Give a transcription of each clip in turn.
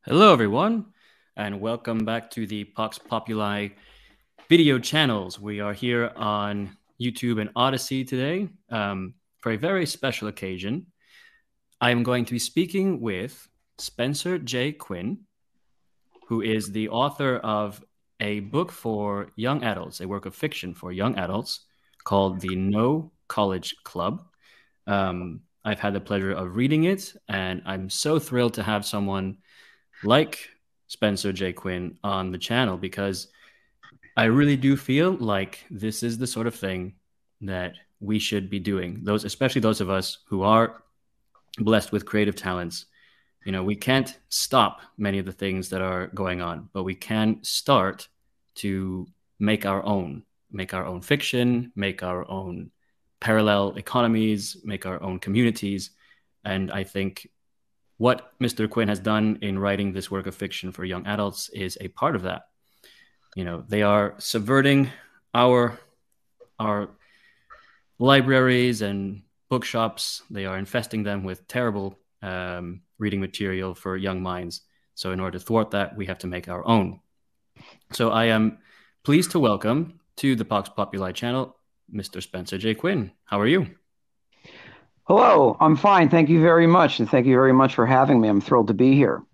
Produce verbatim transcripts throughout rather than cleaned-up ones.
Hello, everyone, and welcome back to the Pox Populi video channels. We are here on YouTube and Odyssey today um, for a very special occasion. I am going to be speaking with Spencer J. Quinn, who is the author of a book for young adults, a work of fiction for young adults called The No College Club. Um, I've had the pleasure of reading it, and I'm so thrilled to have someone like Spencer J. Quinn on the channel because I really do feel like this is the sort of thing that we should be doing. Those, especially those of us who are blessed with creative talents. You know, we can't stop many of the things that are going on, but we can start to make our own, make our own fiction, make our own parallel economies, make our own communities. And I think what Mister Quinn has done in writing this work of fiction for young adults is a part of that. You know, they are subverting our our libraries and bookshops. They are infesting them with terrible um, reading material for young minds. So in order to thwart that, we have to make our own. So I am pleased to welcome to the Pox Populi channel, Mister Spencer J. Quinn. How are you? Hello, I'm fine. Thank you very much. And thank you very much for having me. I'm thrilled to be here.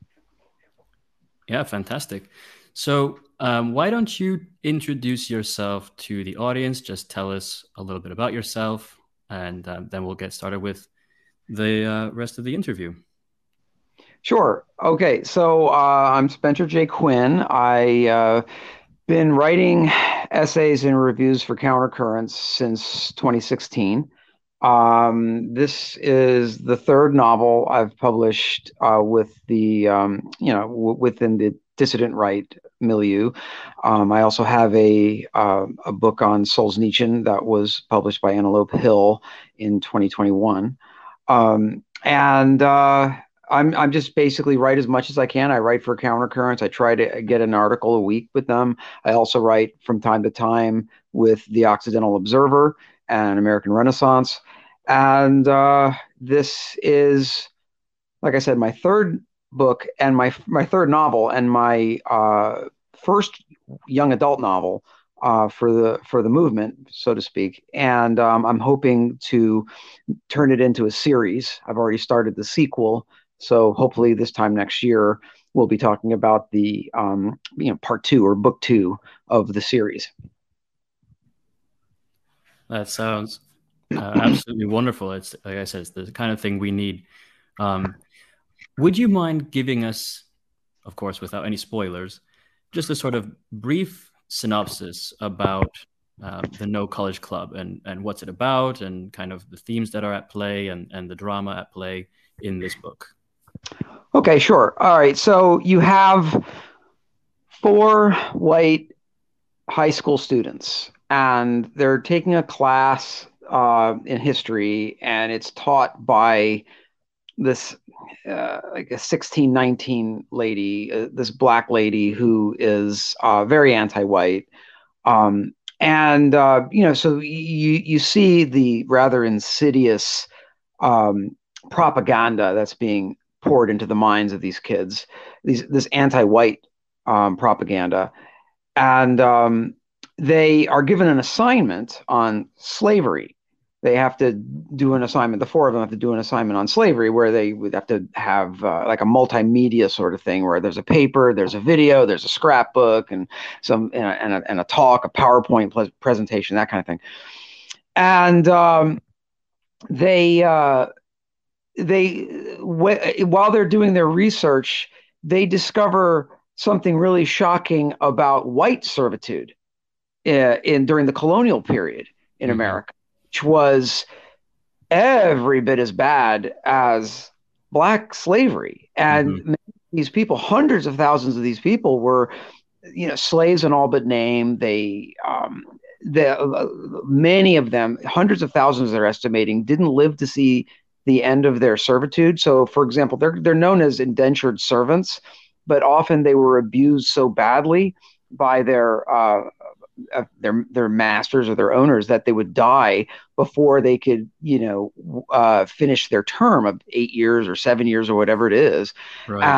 Yeah, fantastic. So, um, why don't you introduce yourself to the audience? Just tell us a little bit about yourself, and um, then we'll get started with the uh, rest of the interview. Sure. Okay. So uh, I'm Spencer J. Quinn. I uh, been writing essays and reviews for Countercurrents since twenty sixteen. Um, this is the third novel I've published uh, with the um, you know w within the dissident right milieu. Um, I also have a uh, a book on Solzhenitsyn that was published by Antelope Hill in twenty twenty-one. Um, and uh, I'm I'm just basically write as much as I can. I write for Countercurrents. I try to get an article a week with them. I also write from time to time with the Occidental Observer and American Renaissance. And uh, this is, like I said, my third book and my my third novel and my uh, first young adult novel uh, for the for the movement, so to speak. And um, I'm hoping to turn it into a series. I've already started the sequel, so hopefully this time next year we'll be talking about the um, you know part two or book two of the series. That sounds uh, absolutely wonderful. It's like I said, it's the kind of thing we need. Um, would you mind giving us, of course, without any spoilers, just a sort of brief synopsis about um, the No College Club and and what's it about, and kind of the themes that are at play and and the drama at play in this book? Okay, sure. All right. So you have four white high school students, and they're taking a class uh, in history, and it's taught by this uh, like a sixteen, nineteen lady, uh, this black lady who is uh, very anti-white. Um, and uh, you know, so you you see the rather insidious um, propaganda that's being poured into the minds of these kids, these this anti-white um, propaganda, and um, they are given an assignment on slavery. They have to do an assignment. The four of them have to do an assignment on slavery, where they would have to have uh, like a multimedia sort of thing, where there's a paper, there's a video, there's a scrapbook, and some and a, and a, and a talk, a PowerPoint presentation, that kind of thing. And um, they uh, they while they're doing their research, they discover something really shocking about white servitude in, in during the colonial period in Hmm. America, which was every bit as bad as black slavery. Hmm. And these people, hundreds of thousands of these people, were, you know, slaves in all but name. They, um, the uh, many of them, hundreds of thousands, they're estimating, didn't live to see the end of their servitude. So, for example, they're they're known as indentured servants, but often they were abused so badly by their uh, uh, their their masters or their owners that they would die before they could, you know, uh, finish their term of eight years or seven years or whatever it is. Right. And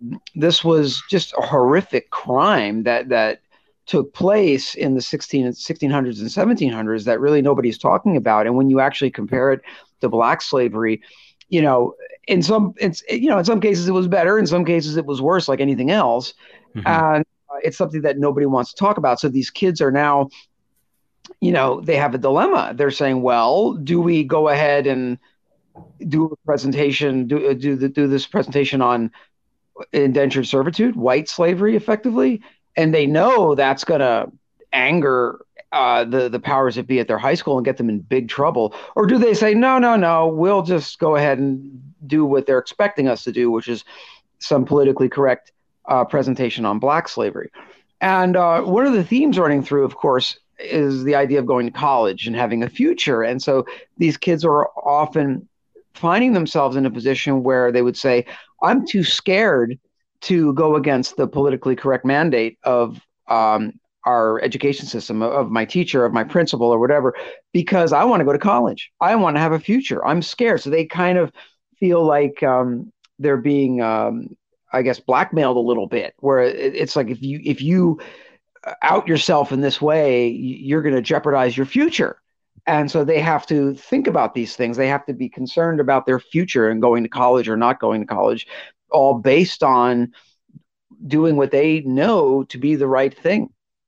this was just a horrific crime that that took place in the sixteen, sixteen hundreds and seventeen hundreds that really nobody's talking about. And when you actually compare it to black slavery, you know, in some it's you know in some cases it was better, in some cases it was worse, like anything else. Hmm. And uh, it's something that nobody wants to talk about. So these kids are now, you know, they have a dilemma. They're saying, well, do we go ahead and do a presentation, do do the, do this presentation on indentured servitude, white slavery, effectively, and they know that's going to anger uh, the the powers that be at their high school and get them in big trouble? Or do they say, no, no, no, we'll just go ahead and do what they're expecting us to do, which is some politically correct uh, presentation on black slavery? And uh, one of the themes running through, of course, is the idea of going to college and having a future. And so these kids are often finding themselves in a position where they would say, I'm too scared to go against the politically correct mandate of um, our education system, of my teacher, of my principal, or whatever, because I want to go to college. I want to have a future. I'm scared. So they kind of feel like um, they're being, um, I guess, blackmailed a little bit, where it's like if you if you out yourself in this way, you're going to jeopardize your future. And so they have to think about these things. They have to be concerned about their future and going to college or not going to college, all based on doing what they know to be the right thing.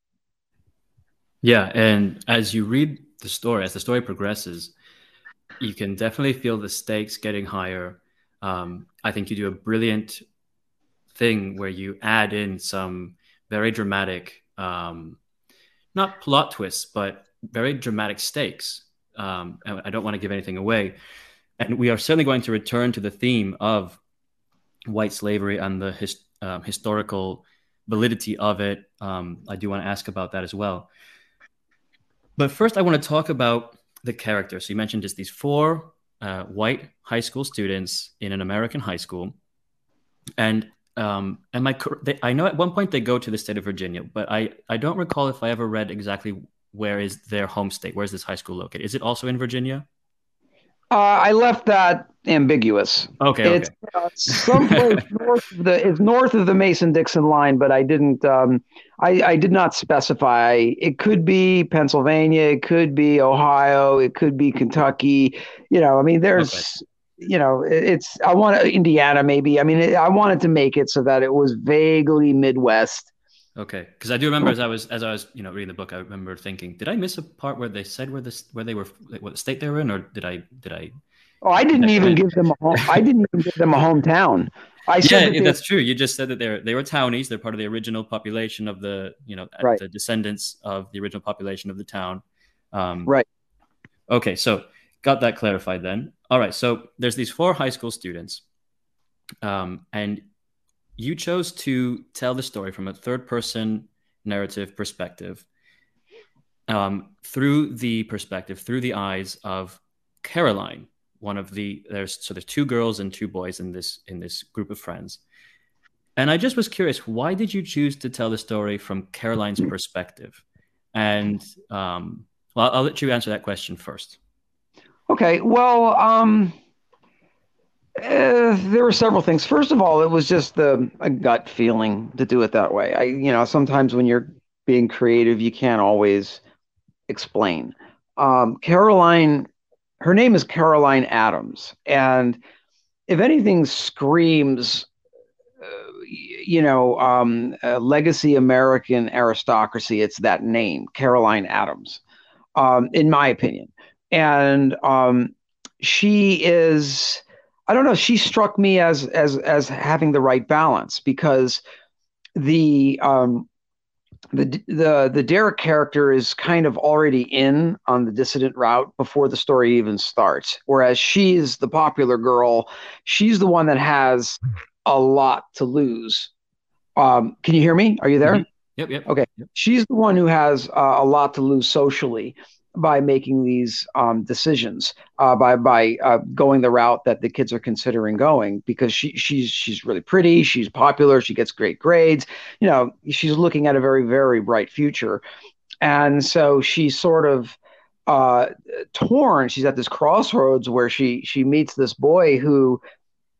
Yeah, and as you read the story, as the story progresses, you can definitely feel the stakes getting higher. Um, I think you do a brilliant thing where you add in some very dramatic, um, not plot twists, but very dramatic stakes. Um, I don't want to give anything away. And we are certainly going to return to the theme of white slavery and the his, uh, historical validity of it. Um, I do want to ask about that as well. But first, I want to talk about the characters. So you mentioned just these four uh, white high school students in an American high school. And um, am I, they, I know at one point they go to the state of Virginia, but I, I don't recall if I ever read exactly where is their home state. Where is this high school located? Is it also in Virginia? Uh, I left that ambiguous. Okay, It's okay. uh, someplace north of the it's north of the Mason-Dixon line, but I didn't um, I, I did not specify. It could be Pennsylvania, it could be Ohio, it could be Kentucky. You know, I mean, Okay. there's you know, it's I want Indiana maybe. I mean, it, I wanted to make it so that it was vaguely Midwest. Okay, because I do remember as I was as I was you know reading the book, I remember thinking, did I miss a part where they said where this where they were like, what state they were in, or did I did I Oh, I did didn't I even commit? give them a home, I didn't even give them a hometown. I said Yeah, that yeah, they that's true. You just said that they're they were townies. They're part of the original population of the you know right, the descendants of the original population of the town. Um, right. okay, so got that clarified then. All right, so there's these four high school students, um, and you chose to tell the story from a third person narrative perspective, um, through the perspective, through the eyes of Caroline, one of the there's so there's two girls and two boys in this in this group of friends. And I just was curious, why did you choose to tell the story from Caroline's perspective? And um, well, I'll let you answer that question first. Okay. Well, um, Uh, there were several things. First of all, it was just the a gut feeling to do it that way. I, you know, sometimes when you're being creative, you can't always explain. Um, Caroline, her name is Caroline Adams, and if anything screams, uh, you know, um, uh, legacy American aristocracy, it's that name, Caroline Adams, um, in my opinion. And um, she is, I don't know, she struck me as as as having the right balance because the um, the the the Derek character is kind of already in on the dissident route before the story even starts, whereas she's the popular girl. She's the one that has a lot to lose. Um, can you hear me? Are you Mm-hmm. there? Yep, yep, Okay. yep. She's the one who has uh, a lot to lose socially by making these um, decisions, uh, by by uh, going the route that the kids are considering going, because she she's she's really pretty, she's popular, she gets great grades, you know, she's looking at a very very bright future, and so she's sort of uh, torn. She's at this crossroads where she she meets this boy who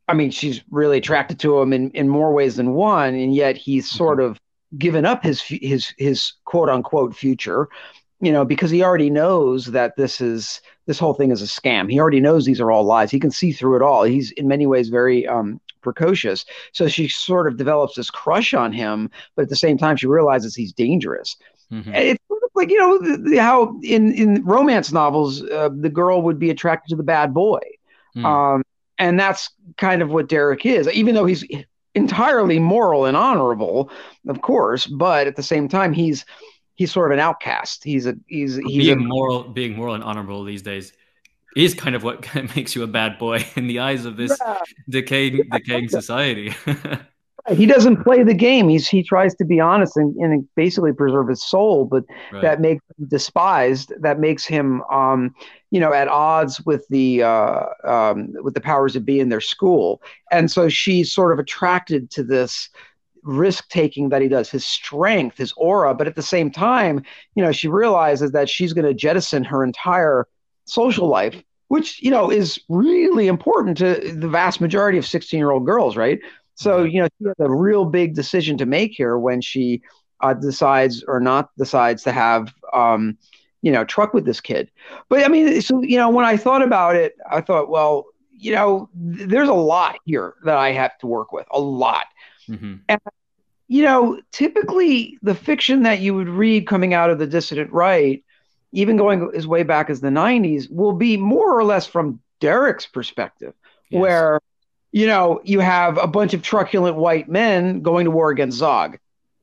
I mean, she's really attracted to him in, in more ways than one, and yet he's Mm-hmm. sort of given up his his his quote unquote future, you know, because he already knows that this is this whole thing is a scam. He already knows these are all lies. He can see through it all. He's in many ways very um, precocious. So she sort of develops this crush on him, but at the same time, she realizes he's dangerous. Mm-hmm. It's sort of like, you know, the, the, how in in romance novels, uh, the girl would be attracted to the bad boy. Mm. Um, and that's kind of what Derek is, even though he's entirely moral and honorable, of course, but at the same time, he's he's sort of an outcast. He's a he's he's a Being moral, being moral and honorable these days is kind of what makes you a bad boy in the eyes of this decaying decaying society. he doesn't play the game. He's he tries to be honest and, and basically preserve his soul, but Right. that makes him despised. That makes him, um, you know, at odds with the uh, um, with the powers that be in their school. And so she's sort of attracted to this risk taking that he does, his strength, his aura. But at the same time, you know, she realizes that she's going to jettison her entire social life, which, you know, is really important to the vast majority of sixteen year old girls, right? So, Right. you know, she has a real big decision to make here when she uh, decides or not decides to have, um, you know, truck with this kid. But I mean, so, you know, when I thought about it, I thought, well, you know, th- there's a lot here that I have to work with, a lot. Mm-hmm. And, you know, typically the fiction that you would read coming out of the dissident right, even going as way back as the nineties, will be more or less from Derek's perspective, Yes. where you know, you have a bunch of truculent white men going to war against Zog.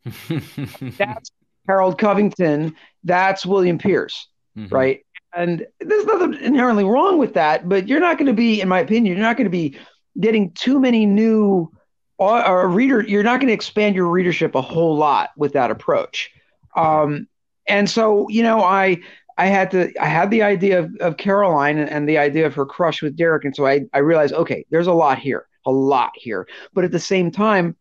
That's Harold Covington. That's William Pierce, Mm-hmm. right? And there's nothing inherently wrong with that, but you're not going to be, in my opinion, you're not going to be getting too many new or reader. You're not going to expand your readership a whole lot with that approach. Um, and so, you know, I I had to I had the idea of, of Caroline and, and the idea of her crush with Derek, and so I I realized, okay, there's a lot here, a lot here, but at the same time,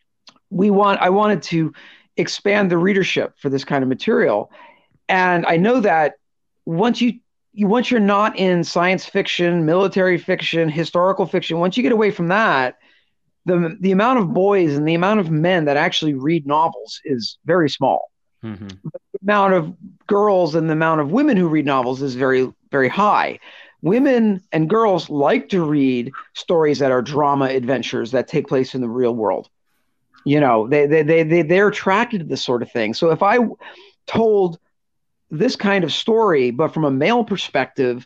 we want I wanted to expand the readership for this kind of material, and I know that once you you once you're not in science fiction, military fiction, historical fiction, once you get away from that, the the amount of boys and the amount of men that actually read novels is very small. Mm-hmm. The amount of girls and the amount of women who read novels is very, very high. Women and girls like to read stories that are drama adventures that take place in the real world. You know, they they they, they they're attracted to this sort of thing. So if I told this kind of story, but from a male perspective,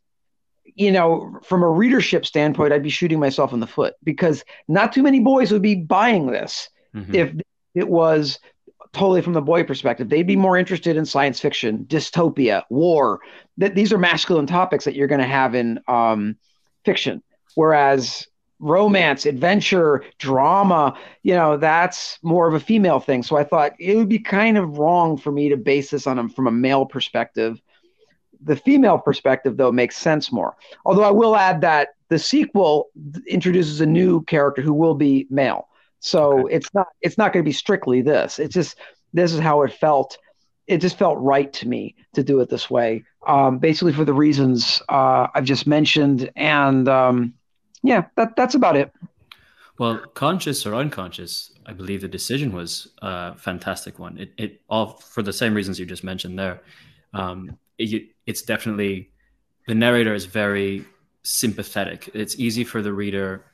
you know, from a readership standpoint, I'd be shooting myself in the foot because not too many boys would be buying this Mm-hmm. if it was totally from the boy perspective. They'd be more interested in science fiction, dystopia, war. That these are masculine topics that you're going to have in um, fiction, whereas romance, adventure, drama, you know, that's more of a female thing. So I thought it would be kind of wrong for me to base this on a, from a male perspective. The female perspective, though, makes sense more. Although I will add that the sequel introduces a new character who will be male. Okay. So it's not it's not going to be strictly this. It's just this is how it felt. It just felt right to me to do it this way, um, basically for the reasons uh, I've just mentioned. And um, yeah, that that's about it. Well, conscious or unconscious, I believe the decision was a fantastic one. It, it all for the same reasons you just mentioned there. Um, it, it's definitely the narrator is very sympathetic. It's easy for the reader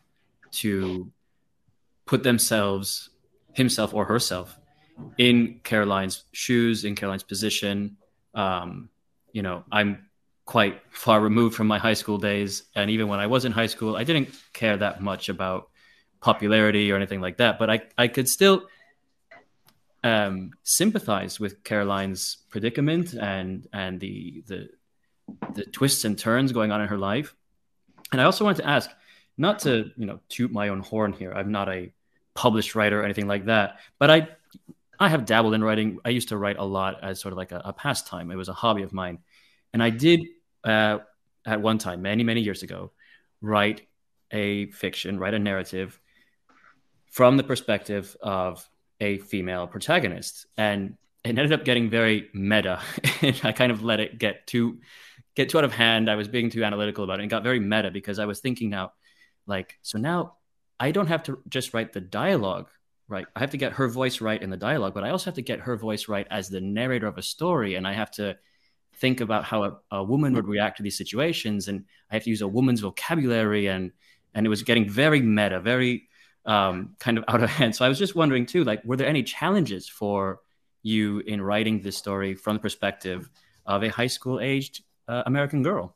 to put themselves, himself or herself, in Caroline's shoes, in Caroline's position. Um, you know, I'm quite far removed from my high school days, and even when I was in high school, I didn't care that much about popularity or anything like that. But I, I could still um, sympathize with Caroline's predicament and and the the the twists and turns going on in her life. And I also wanted to ask, not to you know toot my own horn here. I'm not a published writer or anything like that, but I I have dabbled in writing. I used to write a lot as sort of like a, a pastime. It was a hobby of mine, and I did uh, at one time, many many years ago, write a fiction, write a narrative from the perspective of a female protagonist, and it ended up getting very meta. And I kind of let it get too get too out of hand. I was being too analytical about it and got very meta because I was thinking now, like, so now I don't have to just write the dialogue right. I have to get her voice right in the dialogue, but I also have to get her voice right as the narrator of a story. And I have to think about how a, a woman would react to these situations. And I have to use a woman's vocabulary. And, and it was getting very meta, very um, kind of out of hand. So I was just wondering too, like, were there any challenges for you in writing this story from the perspective of a high school aged uh, American girl?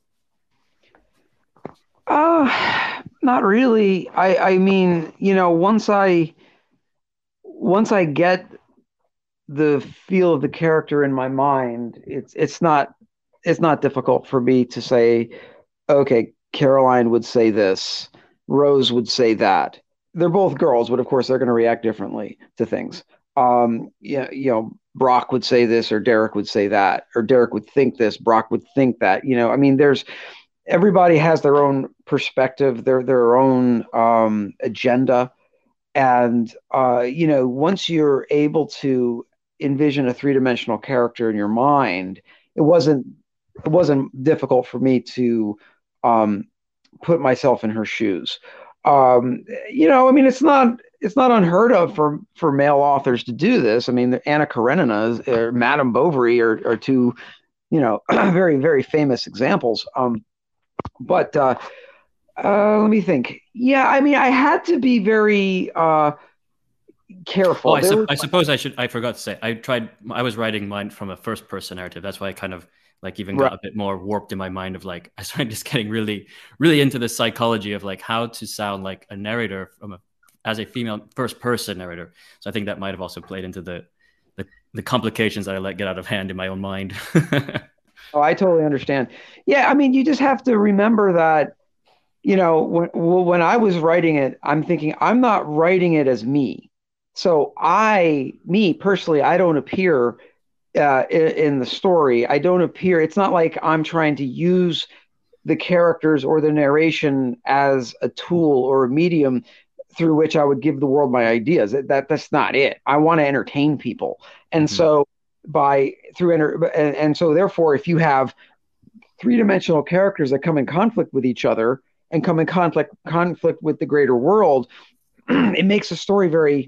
Uh, not really. I I mean, you know, once I once I get the feel of the character in my mind, it's it's not it's not difficult for me to say, okay, Caroline would say this, Rose would say that. They're both girls, but of course they're going to react differently to things. Um, yeah, you know, Brock would say this, or Derek would say that, or Derek would think this, Brock would think that. You know, I mean, there's everybody has their own perspective, their their own um, agenda, and uh, you know, once you're able to envision a three dimensional character in your mind, it wasn't it wasn't difficult for me to um, put myself in her shoes. Um, you know, I mean, it's not it's not unheard of for for male authors to do this. I mean, Anna Karenina or Madame Bovary are, are two, you know, very very famous examples. Um, but uh, uh, let me think. Yeah, I mean, I had to be very uh, Oh, careful. I, There sup- was, I suppose I should. I forgot to say. I tried. I was writing mine from a first person narrative. That's why I kind of like even right. got a bit more warped in my mind of like I started just getting really, really into the psychology of like how to sound like a narrator from a as a female first person narrator. So I think that might have also played into the the, the complications that I let get out of hand in my own mind. Oh, I totally understand. Yeah, I mean, you just have to remember that, you know, when well, when I was writing it, I'm thinking I'm not writing it as me. So I, me personally, I don't appear uh, in, in the story. I don't appear. It's not like I'm trying to use the characters or the narration as a tool or a medium through which I would give the world my ideas. That, that that's not it. I want to entertain people, and Mhm. so by through enter and, and so therefore, if you have three dimensional characters that come in conflict with each other and come in conflict conflict with the greater world, it makes the story very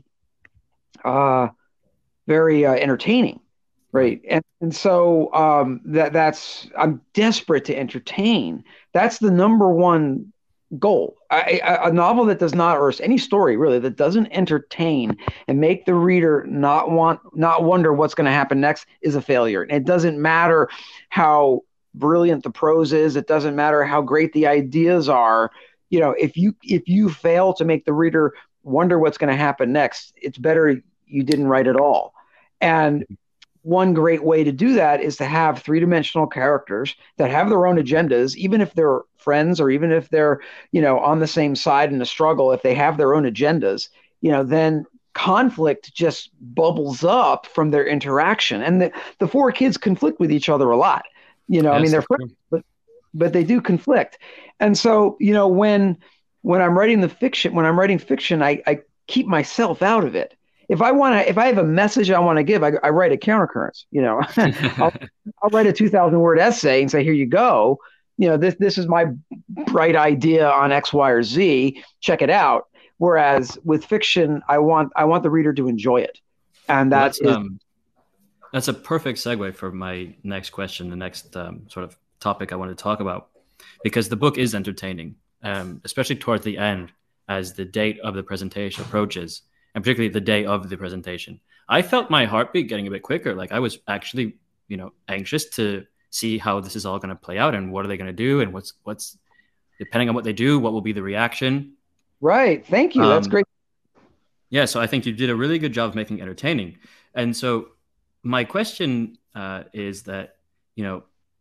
uh, very uh, entertaining, Right. right? And and so um, that that's I'm desperate to entertain. That's the number one goal. I, I, a novel that does not, or any story really that doesn't entertain and make the reader not want, not wonder what's going to happen next, is a failure. And it doesn't matter how brilliant the prose is. It doesn't matter how great the ideas are. You know, if you if you fail to make the reader wonder what's going to happen next, it's better you didn't write at all. And one great way to do that is to have three dimensional characters that have their own agendas, even if they're friends or even if they're, you know, on the same side in a struggle, if they have their own agendas, you know, then conflict just bubbles up from their interaction. And the, the four kids conflict with each other a lot. You know, I mean, Yes, they're that's friends, true. but, but they do conflict. And so, you know, when when I'm writing the fiction, when I'm writing fiction, I, I keep myself out of it. If I want to, if I have a message I want to give, I, I write a countercurrents. You know, I'll I'll write a two thousand word essay and say, here you go. You know, this this is my bright idea on X, Y, or Z. Check it out. Whereas with fiction, I want I want the reader to enjoy it, and Well, that that's is um that's a perfect segue for my next question, the next um, sort of topic I want to talk about, because the book is entertaining, um, especially towards the end as the date of the presentation approaches, and particularly the day of the presentation. I felt my heartbeat getting a bit quicker. Like I was actually, you know, anxious to see how this is all going to play out and what are they going to do and what's what's depending on what they do, what will be the reaction. right. Thank you. That's Um, great. yeah, so I think you did a really good job of making it entertaining. And so my question uh, is that, you know,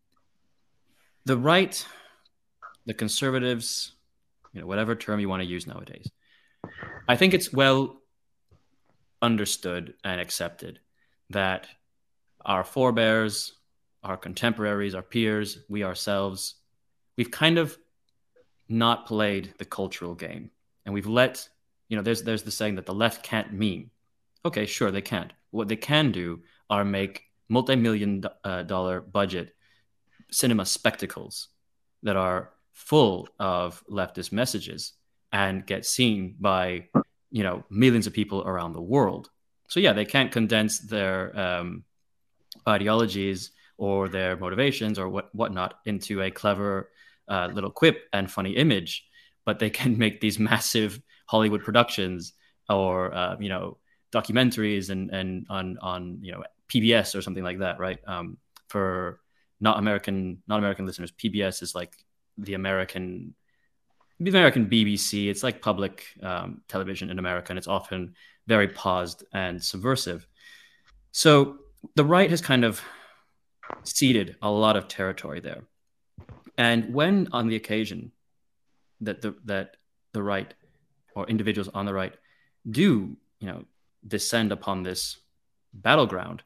the right, the conservatives, you know, whatever term you want to use nowadays, I think it's well understood and accepted that our forebears, our contemporaries, our peers, we ourselves, we've kind of not played the cultural game. And we've let, you know, there's there's the saying that the left can't meme. Okay, sure, they can't. What they can do are make multi-million uh, dollar budget cinema spectacles that are full of leftist messages. and get seen by, you know, millions of people around the world. So yeah, they can't condense their um, ideologies or their motivations or what whatnot into a clever uh, little quip and funny image, but they can make these massive Hollywood productions or uh, you know, documentaries and and on on you know, P B S or something like that, right? Um, for not American not American listeners, P B S is like the American the American B B C. It's like public um, television in America, and it's often very paused and subversive. So the right has kind of ceded a lot of territory there. And when on the occasion that the that the right or individuals on the right do, you know, descend upon this battleground,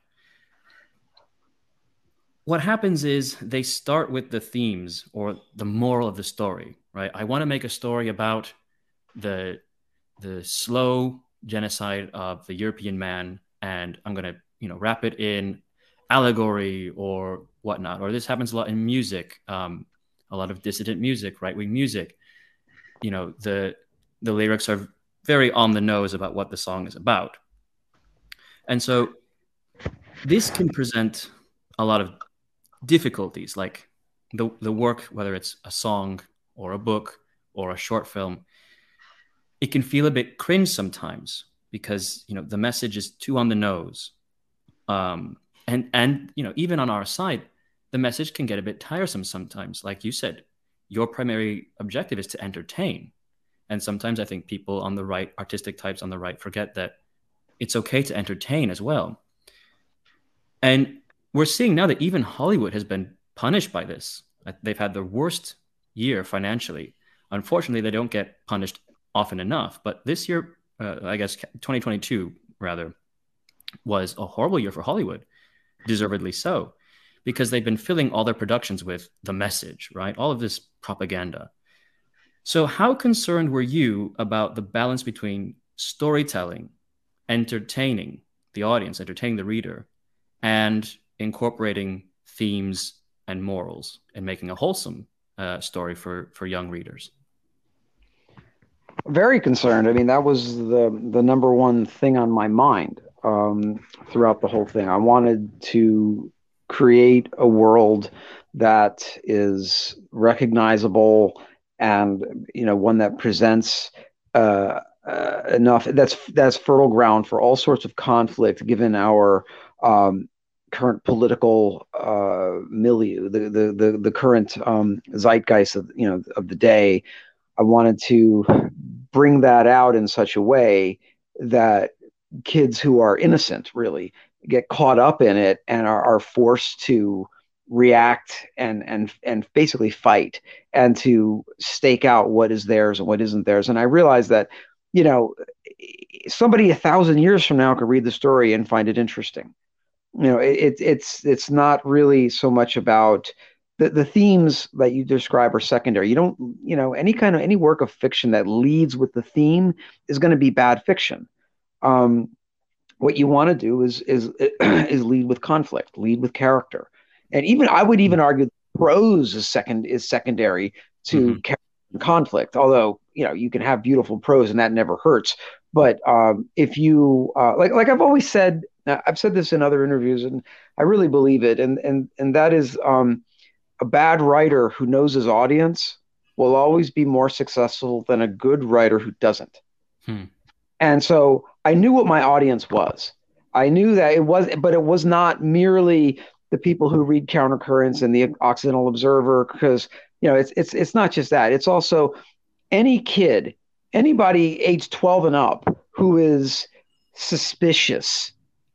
what happens is they start with the themes or the moral of the story, right? I want to make a story about the the slow genocide of the European man, and I'm going to, you know, wrap it in allegory or whatnot. Or this happens a lot in music, um, a lot of dissident music, right wing music. You know, the the lyrics are very on the nose about what the song is about, and so this can present a lot of difficulties. Like the the work, whether it's a song or a book or a short film, it can feel a bit cringe sometimes because, you know, the message is too on the nose. Um, and, and, you know, even on our side, the message can get a bit tiresome sometimes. Like you said, your primary objective is to entertain. And sometimes I think people on the right, artistic types on the right, forget that it's okay to entertain as well. And we're seeing now that even Hollywood has been punished by this. They've had their worst year financially. Unfortunately, they don't get punished often enough. But this year, uh, I guess twenty twenty-two rather, was a horrible year for Hollywood, deservedly so, because they've been filling all their productions with the message, right? All of this propaganda. So how concerned were you about the balance between storytelling, entertaining the audience, entertaining the reader, and incorporating themes and morals and making a wholesome uh, story for, for young readers? Very concerned. I mean, that was the the number one thing on my mind um, throughout the whole thing. I wanted to create a world that is recognizable and, you know, one that presents uh, uh, enough that's that's fertile ground for all sorts of conflict, given our um, current political uh, milieu, the the the, the current um, zeitgeist of, you know, of the day. I wanted to bring that out in such a way that kids who are innocent really get caught up in it and are, are forced to react and and and basically fight and to stake out what is theirs and what isn't theirs. And I realized that, you know, somebody a thousand years from now could read the story and find it interesting. You know, it, it's it's not really so much about the, the themes that you describe are secondary. You don't, you know, any kind of any work of fiction that leads with the theme is going to be bad fiction. Um, what you want to do is is is lead with conflict, lead with character, and even I would even argue prose is second is secondary to mm-hmm. conflict. Although, you know, you can have beautiful prose and that never hurts. But um, if you uh, like, like I've always said, I've said this in other interviews, and I really believe it, and and and that is. Um, A bad writer who knows his audience will always be more successful than a good writer who doesn't. Hmm. And so I knew what my audience was. I knew that it was, but it was not merely the people who read Countercurrents and the Occidental Observer, because, you know, it's it's it's not just that. It's also any kid, anybody age twelve and up who is suspicious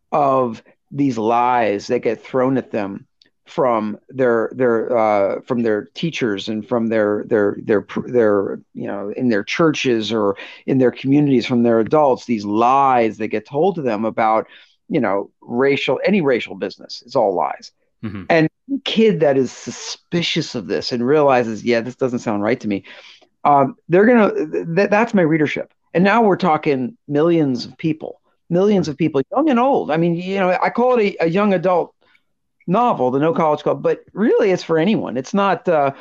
of these lies that get thrown at them from their their uh, from their teachers and from their their their their you know, in their churches or in their communities, from their adults, these lies that get told to them about, you know, racial any racial business. It's all lies. Mm-hmm. And a kid that is suspicious of this and realizes, yeah, this doesn't sound right to me. Um, they're gonna th- that's my readership. And now we're talking millions of people, millions of people, young and old. I mean, you know, I call it a, a young adult novel, the No College Club, but really it's for anyone. It's not, uh,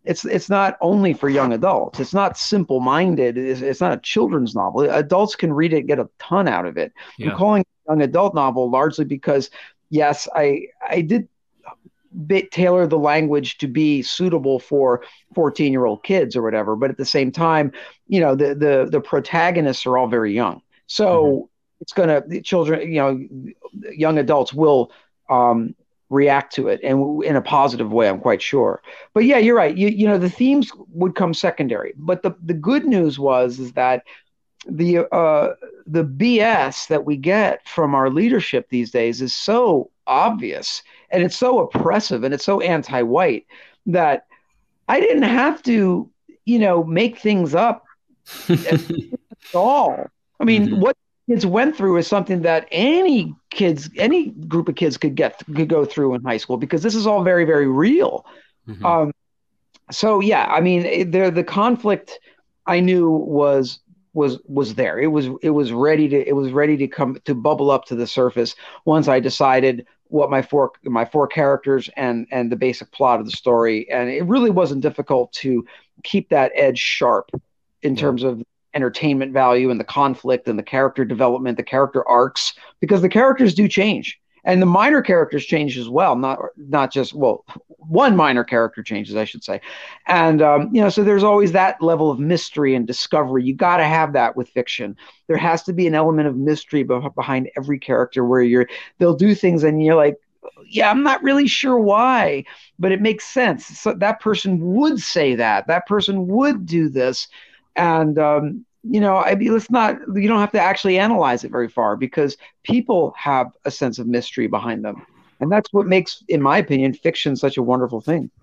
it's it's not only for young adults. It's not simple minded. It's, it's not a children's novel. Adults can read it, get a ton out of it. I'm Yeah. calling it a young adult novel largely because yes, I I did bit tailor the language to be suitable for fourteen year old kids or whatever, but at the same time, you know, the the the protagonists are all very young, Hmm. so it's gonna the children, you know, young adults will um react to it and in a positive way, I'm quite sure. But yeah, you're right. You you know, the themes would come secondary, but the the good news was is that the uh, the B S that we get from our leadership these days is so obvious and it's so oppressive and it's so anti-white that I didn't have to, you know, make things up at all. I mean, Hmm. what kids went through is something that any kids, any group of kids could get could go through in high school because this is all very, very real. Hmm. Um, so yeah, I mean, there the conflict I knew was was was there. It was it was ready to it was ready to come to bubble up to the surface once I decided what my four my four characters and and the basic plot of the story. And it really wasn't difficult to keep that edge sharp in Yeah. terms of entertainment value and the conflict and the character development, the character arcs, because the characters do change and the minor characters change as well. Not not just well, one minor character changes, I should say, and um, you know, so there's always that level of mystery and discovery. You got to have that with fiction. There has to be an element of mystery behind every character, where you're they'll do things and you're like, yeah, I'm not really sure why, but it makes sense. So that person would say that. That person would do this, and um, you know, I mean, let's not. You don't have to actually analyze it very far because people have a sense of mystery behind them, and that's what makes, in my opinion, fiction such a wonderful thing.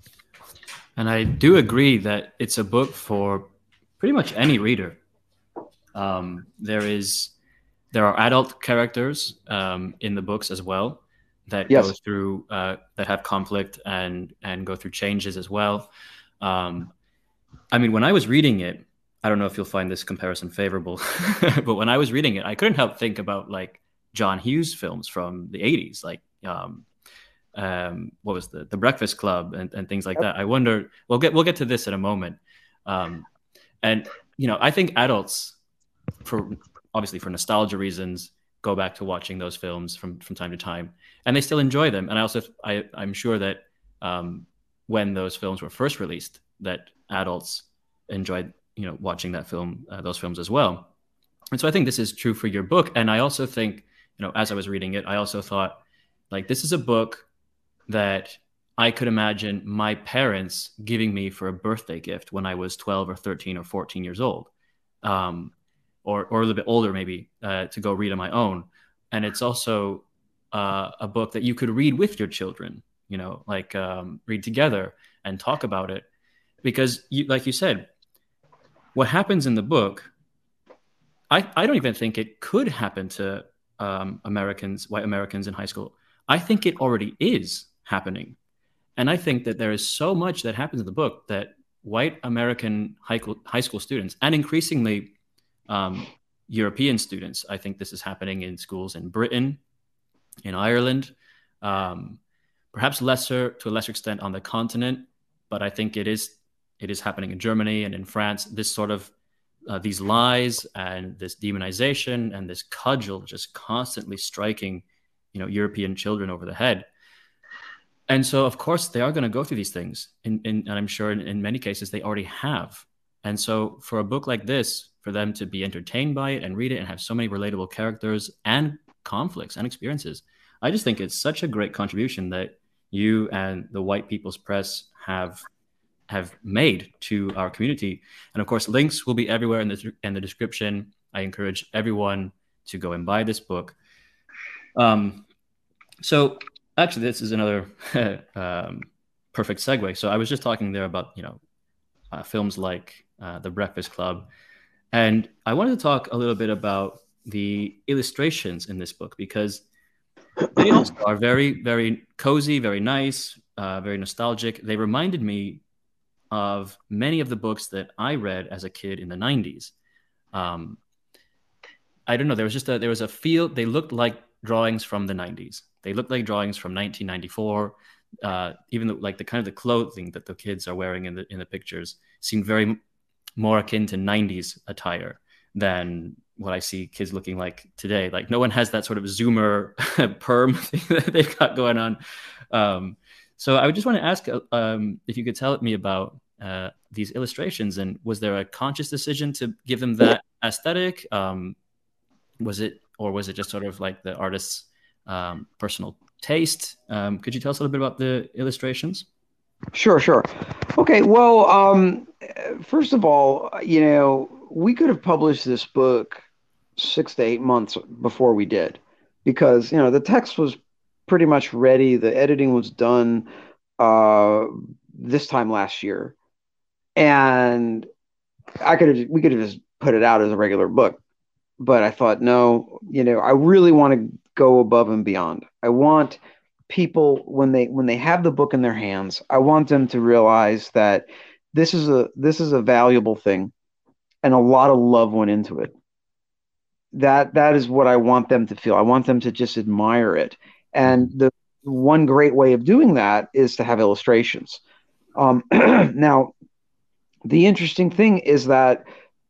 And I do agree that it's a book for pretty much any reader. Um, there is there are adult characters um, in the books as well that go Yes. through uh, that have conflict and and go through changes as well. Um, I mean, when I was reading it, I don't know if you'll find this comparison favorable, but when I was reading it, I couldn't help think about like John Hughes films from the eighties, like um, um, what was the the Breakfast Club and, and things like Yep. that. I wonder. We'll get we'll get to this in a moment. Um, and you know, I think adults, for obviously for nostalgia reasons, go back to watching those films from from time to time, and they still enjoy them. And I also I I'm sure that um, when those films were first released, that adults enjoyed you know watching that film uh, those films as well. And so I think this is true for your book. And I also think you know as I was reading it, I also thought like this is a book that I could imagine my parents giving me for a birthday gift when I was twelve or thirteen or fourteen years old. Um, or, or a little bit older, maybe, uh, to go read on my own. And it's also uh, a book that you could read with your children, you know, like um, read together and talk about it. Because, you, like you said, what happens in the book, I, I don't even think it could happen to um, Americans, white Americans in high school. I think it already is happening. And I think that there is so much that happens in the book that white American high, high school students, and increasingly um, European students, I think this is happening in schools in Britain, in Ireland, um, perhaps lesser to a lesser extent on the continent, but I think it is it is happening in Germany and in France. This sort of uh, these lies and this demonization and this cudgel just constantly striking, you know, European children over the head. And so, of course, they are going to go through these things, in, in, and I'm sure in, in many cases they already have. And so, for a book like this, for them to be entertained by it and read it and have so many relatable characters and conflicts and experiences, I just think it's such a great contribution that you and the White People's Press have have made to our community. And of course, links will be everywhere in the in the description. I encourage everyone to go and buy this book. Um, so actually, this is another um, perfect segue. So I was just talking there about you know uh, films like uh, The Breakfast Club, and I wanted to talk a little bit about the illustrations in this book because they also are very, very cozy, very nice, uh, very nostalgic. They reminded me of many of the books that I read as a kid in the nineties. Um, I don't know. There was just a there was a feel. They looked like drawings from the nineties. They looked like drawings from nineteen ninety-four. uh, even the, like the kind of the clothing that the kids are wearing in the in the pictures seem very more akin to nineties attire than what I see kids looking like today. Like no one has that sort of Zoomer perm thing that they've got going on. Um, so I would just want to ask um, if you could tell me about uh, these illustrations, and was there a conscious decision to give them that aesthetic? Um, was it, or was it just sort of like the artist's um, personal taste? Um, could you tell us a little bit about the illustrations? Sure, sure. Okay, well, um, first of all, you know, we could have published this book six to eight months before we did, because, you know, the text was pretty much ready. The editing was done uh, this time last year, and I could have, we could have just put it out as a regular book. But I thought, no, you know, I really want to go above and beyond. I want people when they when they have the book in their hands, I want them to realize that this is a this is a valuable thing, and a lot of love went into it. That that is what I want them to feel. I want them to just admire it. And Mhm. the one great way of doing that is to have illustrations. Um, now, the interesting thing is that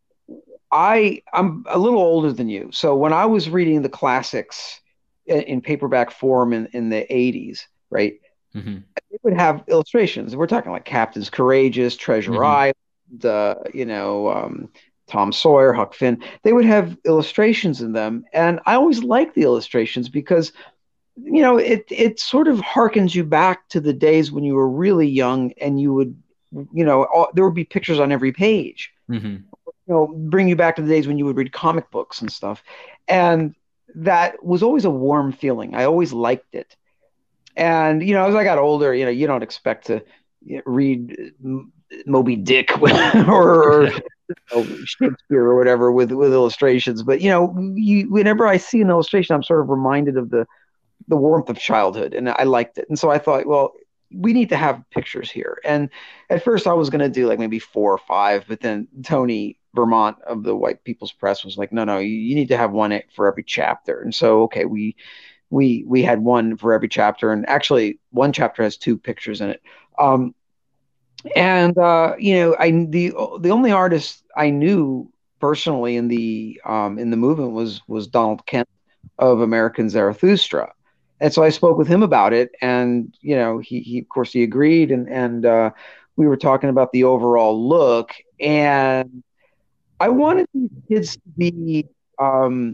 I I'm a little older than you. So when I was reading the classics in, in paperback form in, in the eighties, right? Mhm. It would have illustrations. We're talking like Captain's Courageous, Treasure Mhm. Island, uh, you know, um, Tom Sawyer, Huck Finn. They would have illustrations in them, and I always liked the illustrations because you know it it sort of harkens you back to the days when you were really young, and you would, you know, all, there would be pictures on every page. Mhm. You know, bring you back to the days when you would read comic books and stuff, and that was always a warm feeling. I always liked it. And you know, as I got older, you know, you don't expect to read Moby Dick or, or you know, Shakespeare or whatever with with illustrations. But you know, you, whenever I see an illustration, I'm sort of reminded of the the warmth of childhood, and I liked it. And so I thought, well, we need to have pictures here. And at first, I was going to do like maybe four or five, but then Tony Vermont of the White People's Press was like, no, no, you, you need to have one for every chapter. And so, okay, we we we had one for every chapter, and actually one chapter has two pictures in it. Um, and uh, you know, I the the only artist I knew personally in the um, in the movement was was Donald Kent of American Zarathustra, and so I spoke with him about it, and you know, he he of course he agreed, and and uh, we were talking about the overall look, and I wanted these kids to be um,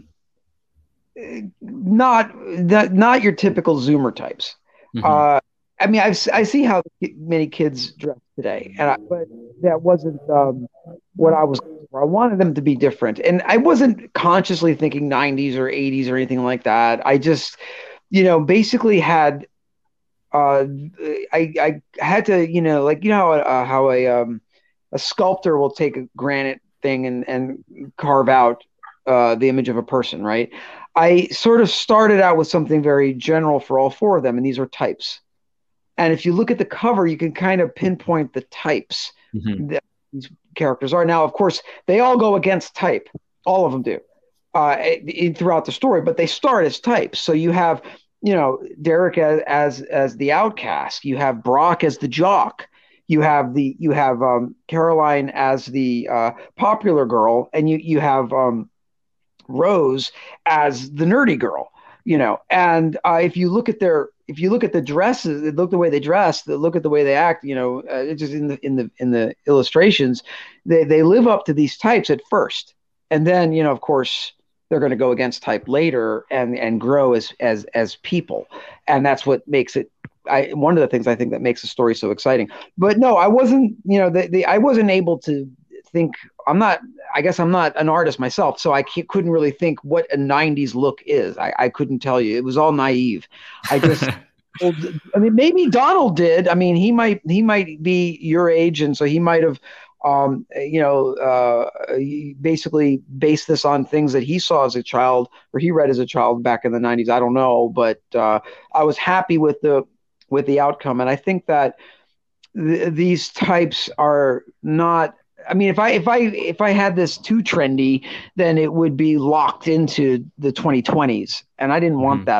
not not not your typical Zoomer types. Mhm. Uh, I mean, I've, I see how many kids dress today, and I, but that wasn't um, what I was. I wanted them to be different, and I wasn't consciously thinking nineties or eighties or anything like that. I just, you know, basically had uh, I I had to, you know, like you know how uh, how a um, a sculptor will take a granite thing and and carve out uh, the image of a person, right? I sort of started out with something very general for all four of them, and these are types. And if you look at the cover, you can kind of pinpoint the types Mhm. that these characters are. Now, of course, they all go against type. All of them do uh, in, throughout the story, but they start as types. So you have, you know, Derek as as, as the outcast. You have Brock as the jock. You have the you have um, Caroline as the uh, popular girl, and you you have um, Rose as the nerdy girl, you know. And uh, if you look at their if you look at the dresses, look the way they dress, look at the way they act, you know, uh, just in the in the in the illustrations, they they live up to these types at first, and then you know, of course, they're going to go against type later and and grow as as as people, and that's what makes it. I, one of the things I think that makes the story so exciting. But no, I wasn't, you know, the, the I wasn't able to think. I'm not I guess I'm not an artist myself, so I couldn't really think what a nineties look is. I, I couldn't tell you. It was all naive. I just, well, I mean, maybe Donald did. I mean, he might he might be your age, and so he might have, um, you know, uh, basically based this on things that he saw as a child or he read as a child back in the nineties. I don't know, but uh, I was happy with the with the outcome, and I think that th- these types are not. I mean, if I if I if I had this too trendy, then it would be locked into the twenty twenties, and I didn't want Mhm. that.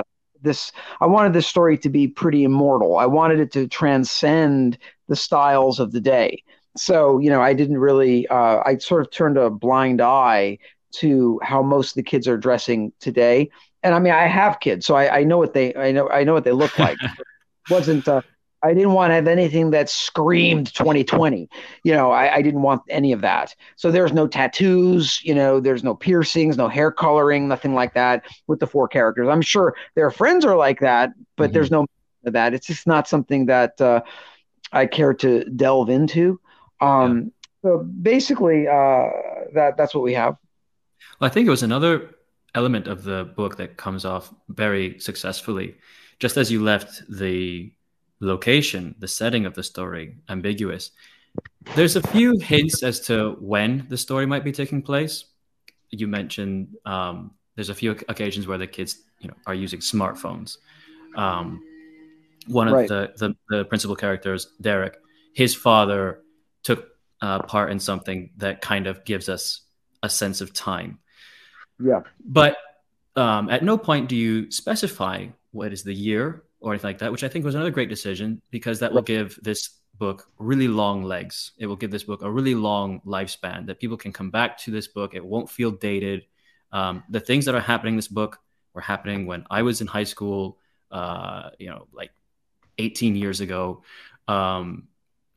this I wanted this story to be pretty immortal. I wanted it to transcend the styles of the day. So, you know, I didn't really uh, I sort of turned a blind eye to how most of the kids are dressing today. And I mean, I have kids, so I, I know what they I know I know what they look like. Wasn't uh, I didn't want to have anything that screamed twenty twenty. You know, I, I didn't want any of that. So there's no tattoos, you know, there's no piercings, no hair coloring, nothing like that with the four characters. I'm sure their friends are like that, but Mm-hmm. there's no of that. It's just not something that uh, I care to delve into. Yeah. Um, so basically, uh, that that's what we have. Well, I think it was another element of the book that comes off very successfully. Just as you left the location, the setting of the story ambiguous, there's a few hints as to when the story might be taking place. You mentioned um, there's a few occasions where the kids, you know, are using smartphones. Um, one of Right. the, the the principal characters, Derek, his father took uh, part in something that kind of gives us a sense of time. Yeah. But um, at no point do you specify what is the year or anything like that, which I think was another great decision because that will Right. give this book really long legs. It will give this book a really long lifespan that people can come back to this book. It won't feel dated. Um, the things that are happening in this book were happening when I was in high school, uh, you know, like eighteen years ago. Um,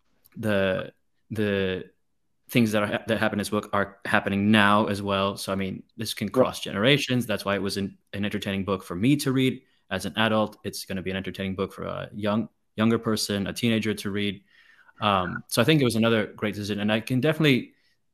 the the things that are that happen in this book are happening now as well. So I mean, this can Right. cross generations. That's why it was an, an entertaining book for me to read as an adult. It's going to be an entertaining book for a young younger person, a teenager to read. Um, so I think it was another great decision, and I can definitely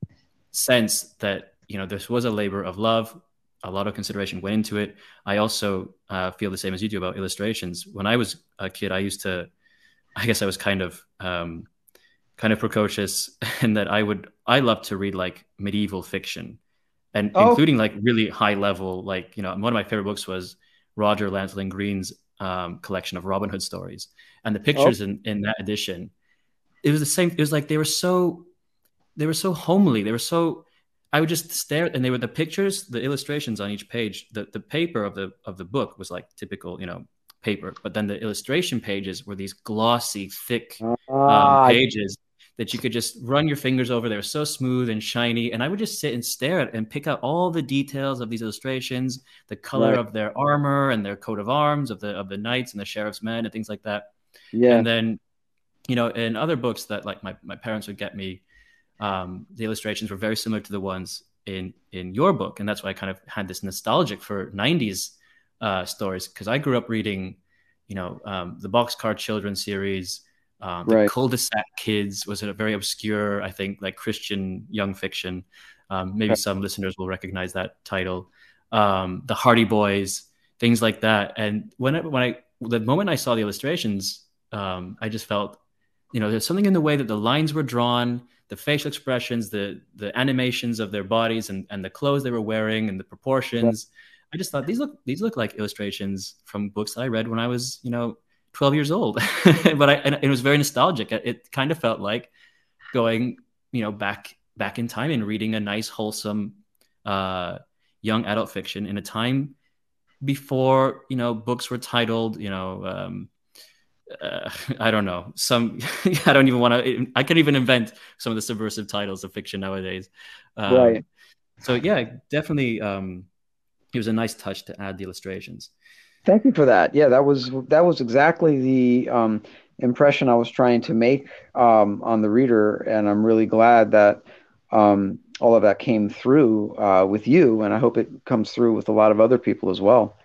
sense that you know this was a labor of love. A lot of consideration went into it. I also uh, feel the same as you do about illustrations. When I was a kid, I used to, I guess I was kind of um, kind of precocious in that I would I love to read like medieval fiction and Oh. including like really high level, like you know one of my favorite books was Roger Lancelin Green's um, collection of Robin Hood stories, and the Oh. pictures in, in that edition, it was the same. It was like they were so they were so homely. They were so I would just stare, and they were the pictures, the illustrations on each page. The the paper of the of the book was like typical, you know, paper, but then the illustration pages were these glossy, thick um, Ah. pages that you could just run your fingers over. They were so smooth and shiny, and I would just sit and stare at and pick out all the details of these illustrations, the color Right. of their armor and their coat of arms of the of the knights and the sheriff's men and things like that. Yeah. And then, you know, in other books that like my, my parents would get me, um, the illustrations were very similar to the ones in in your book, and that's why I kind of had this nostalgic for nineties uh, stories because I grew up reading, you know, um, the Boxcar Children series, um, the Right. Cul-de-sac Kids was a very obscure, I think, like Christian young fiction. Um, maybe Okay. some listeners will recognize that title. Um, the Hardy Boys, things like that. And when I, when I the moment I saw the illustrations, um, I just felt, you know, there's something in the way that the lines were drawn, the facial expressions, the the animations of their bodies, and and the clothes they were wearing, and the Right. proportions. I just thought these look these look like illustrations from books that I read when I was, you know, twelve years old. But I and it was very nostalgic. It, it kind of felt like going, you know, back back in time and reading a nice, wholesome, uh, young adult fiction in a time before, you know, books were titled, you know, um, uh, I don't know, some, I don't even want to, I can't even invent some of the subversive titles of fiction nowadays. Right. Um, so yeah, definitely, um, it was a nice touch to add the illustrations. Thank you for that. Yeah, that was that was exactly the um, impression I was trying to make um, on the reader, and I'm really glad that um, all of that came through uh, with you, and I hope it comes through with a lot of other people as well.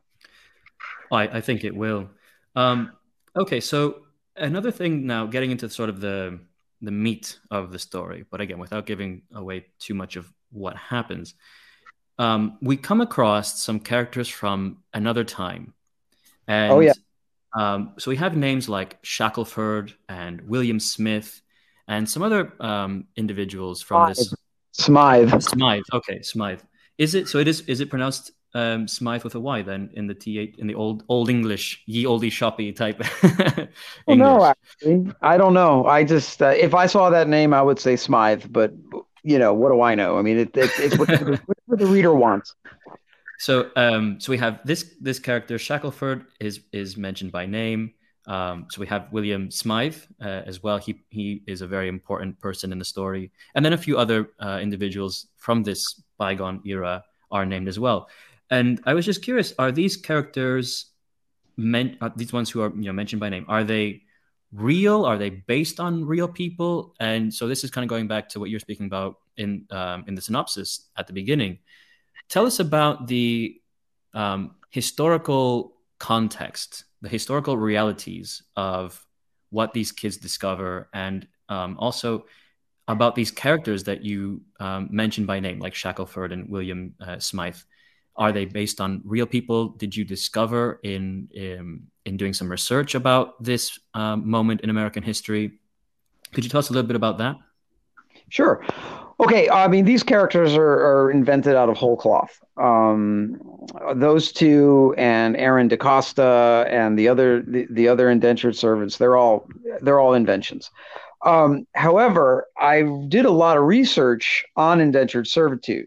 I, I think it will. Um, okay, so another thing now, getting into sort of the the meat of the story, but again, without giving away too much of what happens, um, we come across some characters from another time, Oh yeah, and um, so we have names like Shackelford and William Smith, and some other um, individuals from Smythe. this Smythe. Smythe. Okay, Smythe. Is it so? It is. Is it pronounced um, Smythe with a Y then in the T eight in the old old English, ye olde shoppy type Oh no, English? actually, I don't know. I just uh, if I saw that name, I would say Smythe, but you know, what do I know? I mean, it, it, it's whatever the, whatever the reader wants. So, um, so we have this this character Shackelford is is mentioned by name. Um, so we have William Smythe uh, as well. He he is a very important person in the story, and then a few other uh, individuals from this bygone era are named as well. And I was just curious: are these characters meant? Are these ones who are you know mentioned by name? Are they real? Are they based on real people? And so this is kind of going back to what you're speaking about in um, in the synopsis at the beginning. Tell us about the um, historical context, the historical realities of what these kids discover, and um, also about these characters that you um, mentioned by name, like Shackelford and William uh, Smythe. Are they based on real people? Did you discover in in, in doing some research about this um, moment in American history? Could you tell us a little bit about that? Sure. Okay, I mean, these characters are, are invented out of whole cloth. Um, those two and Aaron DaCosta and the other the, the other indentured servants, they're all they're all inventions. Um, however, I did a lot of research on indentured servitude,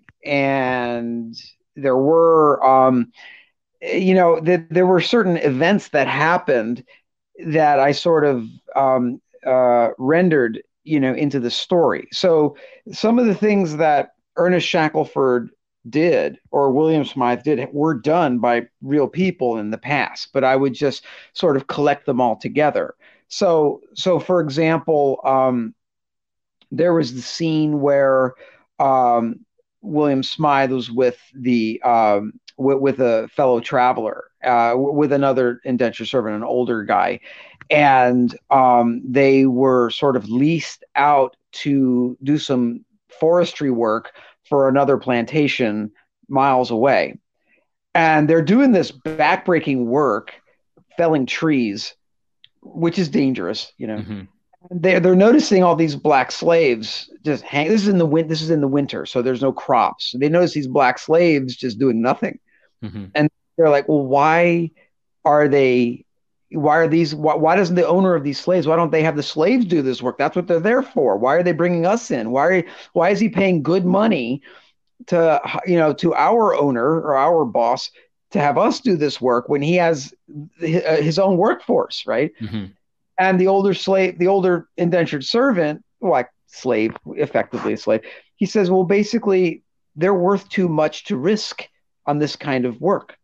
and there were um, you know, th- there were certain events that happened that I sort of um, uh, rendered, you know, into the story. So some of the things that Ernest Shackelford did or William Smythe did were done by real people in the past, but I would just sort of collect them all together. So, so for example, um, there was the scene where um, William Smythe was with the um, with, with a fellow traveler, uh, with another indentured servant, an older guy, and um, they were sort of leased out to do some forestry work for another plantation miles away. And they're doing this backbreaking work, felling trees, which is dangerous, you know. Mm-hmm. They're they're noticing all these black slaves just hang. This is in the win. This is in the winter, so there's no crops. They notice these black slaves just doing nothing, Mm-hmm. and they're like, "Well, why are they? Why are these? Why, why doesn't the owner of these slaves? Why don't they have the slaves do this work? That's what they're there for. Why are they bringing us in? Why are, why is he paying good money to you know to our owner or our boss to have us do this work when he has his own workforce, right?" Mm-hmm. And the older slave, the older indentured servant, like slave, effectively a slave, he says, well, basically, they're worth too much to risk on this kind of work.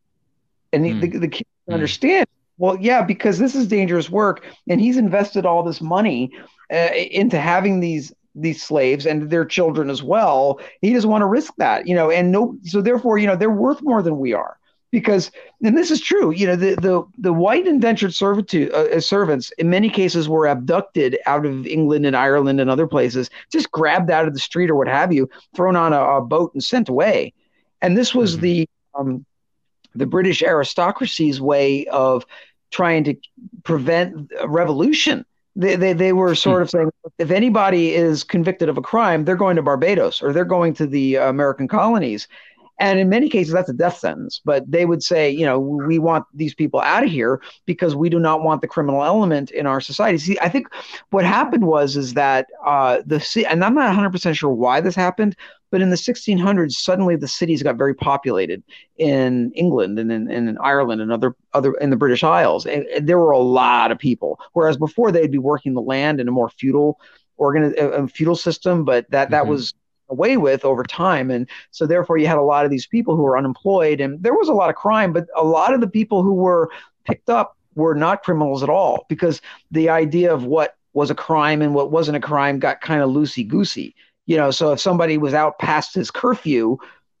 And the, the, the kids Mm-hmm. understand, well, yeah, because this is dangerous work. And he's invested all this money uh, into having these these slaves and their children as well. He doesn't want to risk that, you know, and no, so therefore, you know, they're worth more than we are because, and this is true, you know, the the the white indentured servitude uh, servants in many cases were abducted out of England and Ireland and other places, just grabbed out of the street or what have you, thrown on a, a boat and sent away. And this was Mm-hmm. the um, the British aristocracy's way of trying to prevent a revolution. They, they, they were sort of saying, if anybody is convicted of a crime, they're going to Barbados or they're going to the American colonies. And in many cases, that's a death sentence. But they would say, you know, we want these people out of here because we do not want the criminal element in our society. See, I think what happened was is that uh, the and I'm not one hundred percent sure why this happened, but in the sixteen hundreds, suddenly the cities got very populated in England and in, and in Ireland and other other in the British Isles. And, and there were a lot of people, whereas before they'd be working the land in a more feudal organ, a feudal system, but that that Mm-hmm. was away with over time. And so therefore you had a lot of these people who were unemployed and there was a lot of crime, but a lot of the people who were picked up were not criminals at all because the idea of what was a crime and what wasn't a crime got kind of loosey goosey. You know, so if somebody was out past his curfew,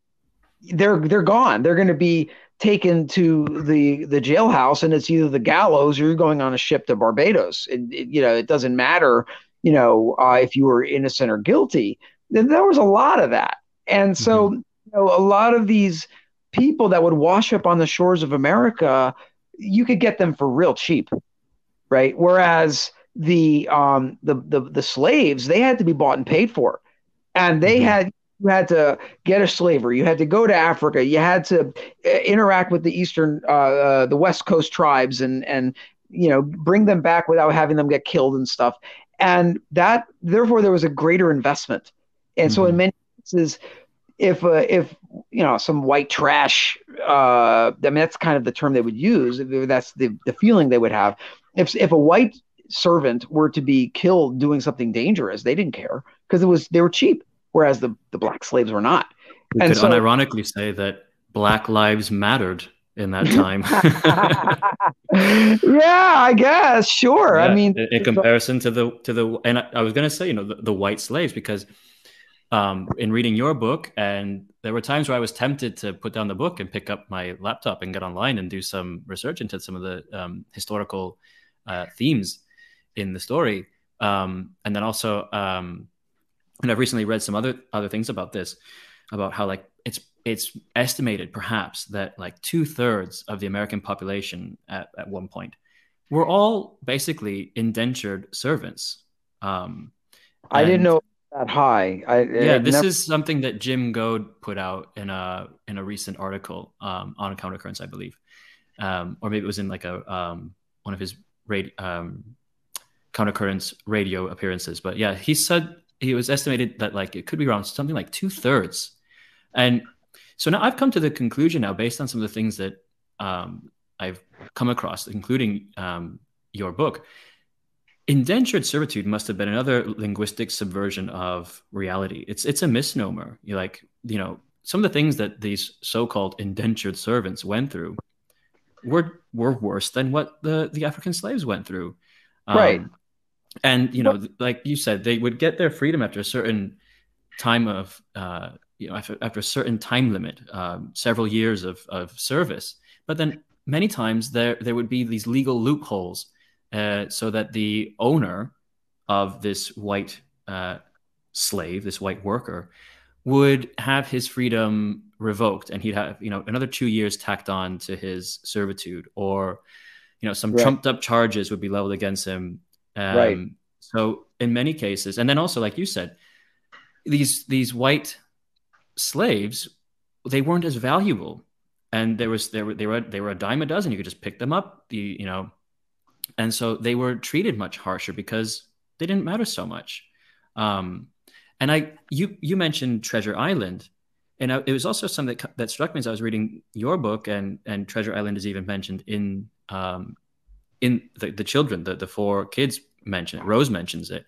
they're they're gone. They're going to be taken to the the jailhouse, and it's either the gallows or you're going on a ship to Barbados. It, it, you know, it doesn't matter. You know, uh, if you were innocent or guilty. There was a lot of that, and so Mm-hmm. you know, a lot of these people that would wash up on the shores of America, you could get them for real cheap, right? Whereas the um the the the slaves, they had to be bought and paid for, and they Mm-hmm. had you had to get a slaver, you had to go to Africa, you had to uh, interact with the eastern uh, uh, the West Coast tribes, and and you know bring them back without having them get killed and stuff, and that therefore there was a greater investment, and so in Mm-hmm. many cases if uh, if you know some white trash, uh, I mean that's kind of the term they would use. That's the the feeling they would have. If if a white servant were to be killed doing something dangerous, they didn't care because it was they were cheap, whereas the the black slaves were not. We And could so, unironically say that Black lives mattered in that time. yeah, I guess sure. I Yeah, mean, in, in comparison to the to the, and I, I was gonna say, you know, the, the white slaves, because um, in reading your book, and there were times where I was tempted to put down the book and pick up my laptop and get online and do some research into some of the um, historical uh, themes in the story, um, and then also, um, and I've recently read some other other things about this, about how like it's it's estimated perhaps that like two thirds of the American population at, at one point were all basically indentured servants. Um, I didn't and know that high. I, yeah, I this never. is something that Jim Goad put out in a in a recent article um, on Countercurrents, I believe, um, or maybe it was in like a um, one of his radi- um, Countercurrents radio appearances. But yeah, he said he was estimated that like it could be around something like two thirds. And so now I've come to the conclusion now, based on some of the things that um, I've come across, including um, your book. Indentured servitude must have been another linguistic subversion of reality. It's it's a misnomer. You like, you know, some of the things that these so-called indentured servants went through were were worse than what the the African slaves went through. Right. Um, and you know, like you said, they would get their freedom after a certain time of, uh, you know, after, after a certain time limit, um, several years of of service. But then many times there there would be these legal loopholes. Uh, so that the owner of this white uh, slave, this white worker, would have his freedom revoked, and he'd have, you know, another two years tacked on to his servitude, or you know, some Right. trumped up charges would be leveled against him. Right. Um, so in many cases, and then also, like you said, these these white slaves, they weren't as valuable, and there was there were they were they were a dime a dozen. You could just pick them up, the you know and so they were treated much harsher because they didn't matter so much. Um, and I, you, you mentioned Treasure Island, and I, it was also something that, that struck me as I was reading your book, and and Treasure Island is even mentioned in um, in the, the children, the the four kids mention it. Rose mentions it.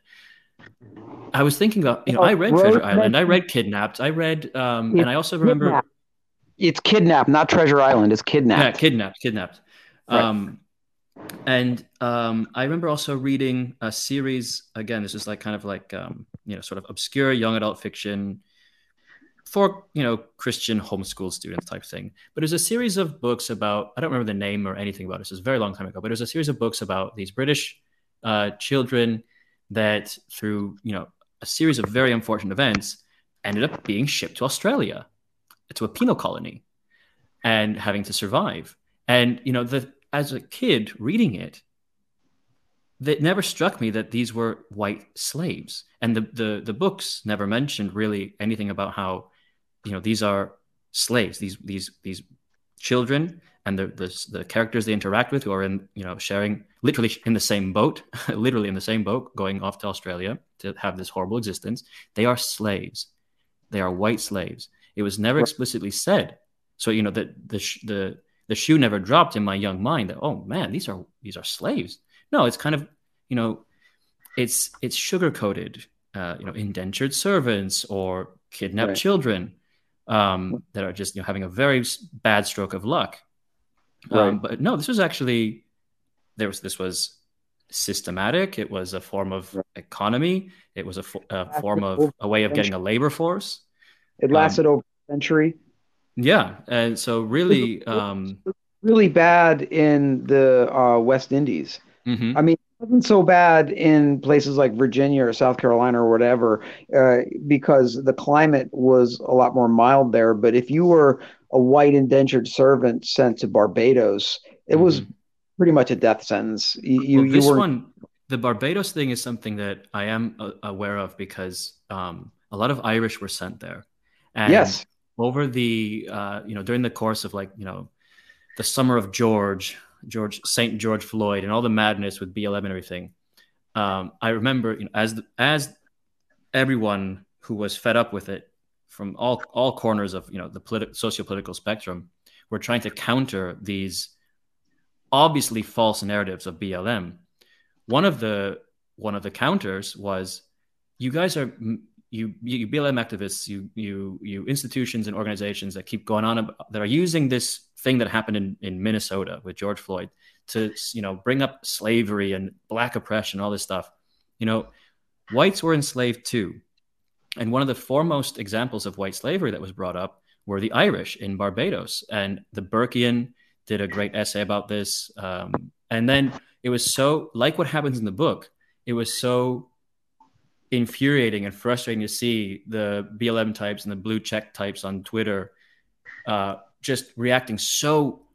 I was thinking about, you know, Well, I read Rose Treasure Island, I mentioned read Kidnapped, I read, um, and it's I also remember, kidnapped. It's kidnapped, not Treasure Island. It's yeah, kidnapped. Kidnapped, Kidnapped. Right. Um, And um, I remember also reading a series. Again, this is like kind of like um, you know, sort of obscure young adult fiction for, you know, Christian homeschool students type thing. But it was a series of books about, I don't remember the name or anything about it. This was a very long time ago. But it was a series of books about these British uh, children that, through, you know, a series of very unfortunate events, ended up being shipped to Australia, to a penal colony, and having to survive. And you know, the as a kid reading it, it never struck me that these were white slaves, and the the the books never mentioned really anything about how, you know, these are slaves, these these these children, and the the, the characters they interact with, who are in, you know, sharing literally in the same boat, literally in the same boat, going off to Australia to have this horrible existence. They are slaves. They are white slaves. It was never Right. explicitly said. So you know that the the the shoe never dropped in my young mind that, oh man, these are these are slaves. No, it's kind of, you know, it's it's sugar coated, uh, you know, indentured servants or kidnapped Right. children, um, that are just, you know, having a very bad stroke of luck. Right. Um, but no, this was actually there was this was systematic. It was a form of Right. economy. It was a, fo- a form Lasted of over a way of a getting century. a labor force. It Um, lasted over a century. yeah, and so It was, really, it was um, really bad in the uh, West Indies. I mhm. mean, it wasn't so bad in places like Virginia or South Carolina or whatever, uh, because the climate was a lot more mild there. But if you were a white indentured servant sent to Barbados, it was Mhm. pretty much a death sentence. You you, Well, you this weren't. one, the Barbados thing is something that I am uh, aware of because um, a lot of Irish were sent there, and Yes. over the uh, you know, during the course of, like, you know, the summer of George George Saint George Floyd and all the madness with B L M and everything. Um, I remember, you know, as the, as everyone who was fed up with it from all all corners of you know the politi- socio-political spectrum were trying to counter these obviously false narratives of B L M. One of the one of the counters was, you guys are you you B L M activists, you you you institutions and organizations that keep going on about, that are using this thing that happened in, in Minnesota with George Floyd to you know bring up slavery and black oppression, all this stuff. You know, whites were enslaved too, and one of the foremost examples of white slavery that was brought up were the Irish in Barbados, and the Burkean did a great essay about this. Um, and then it was so, like what happens in the book, it was so infuriating and frustrating to see the B L M types and the blue check types on Twitter uh, just reacting so,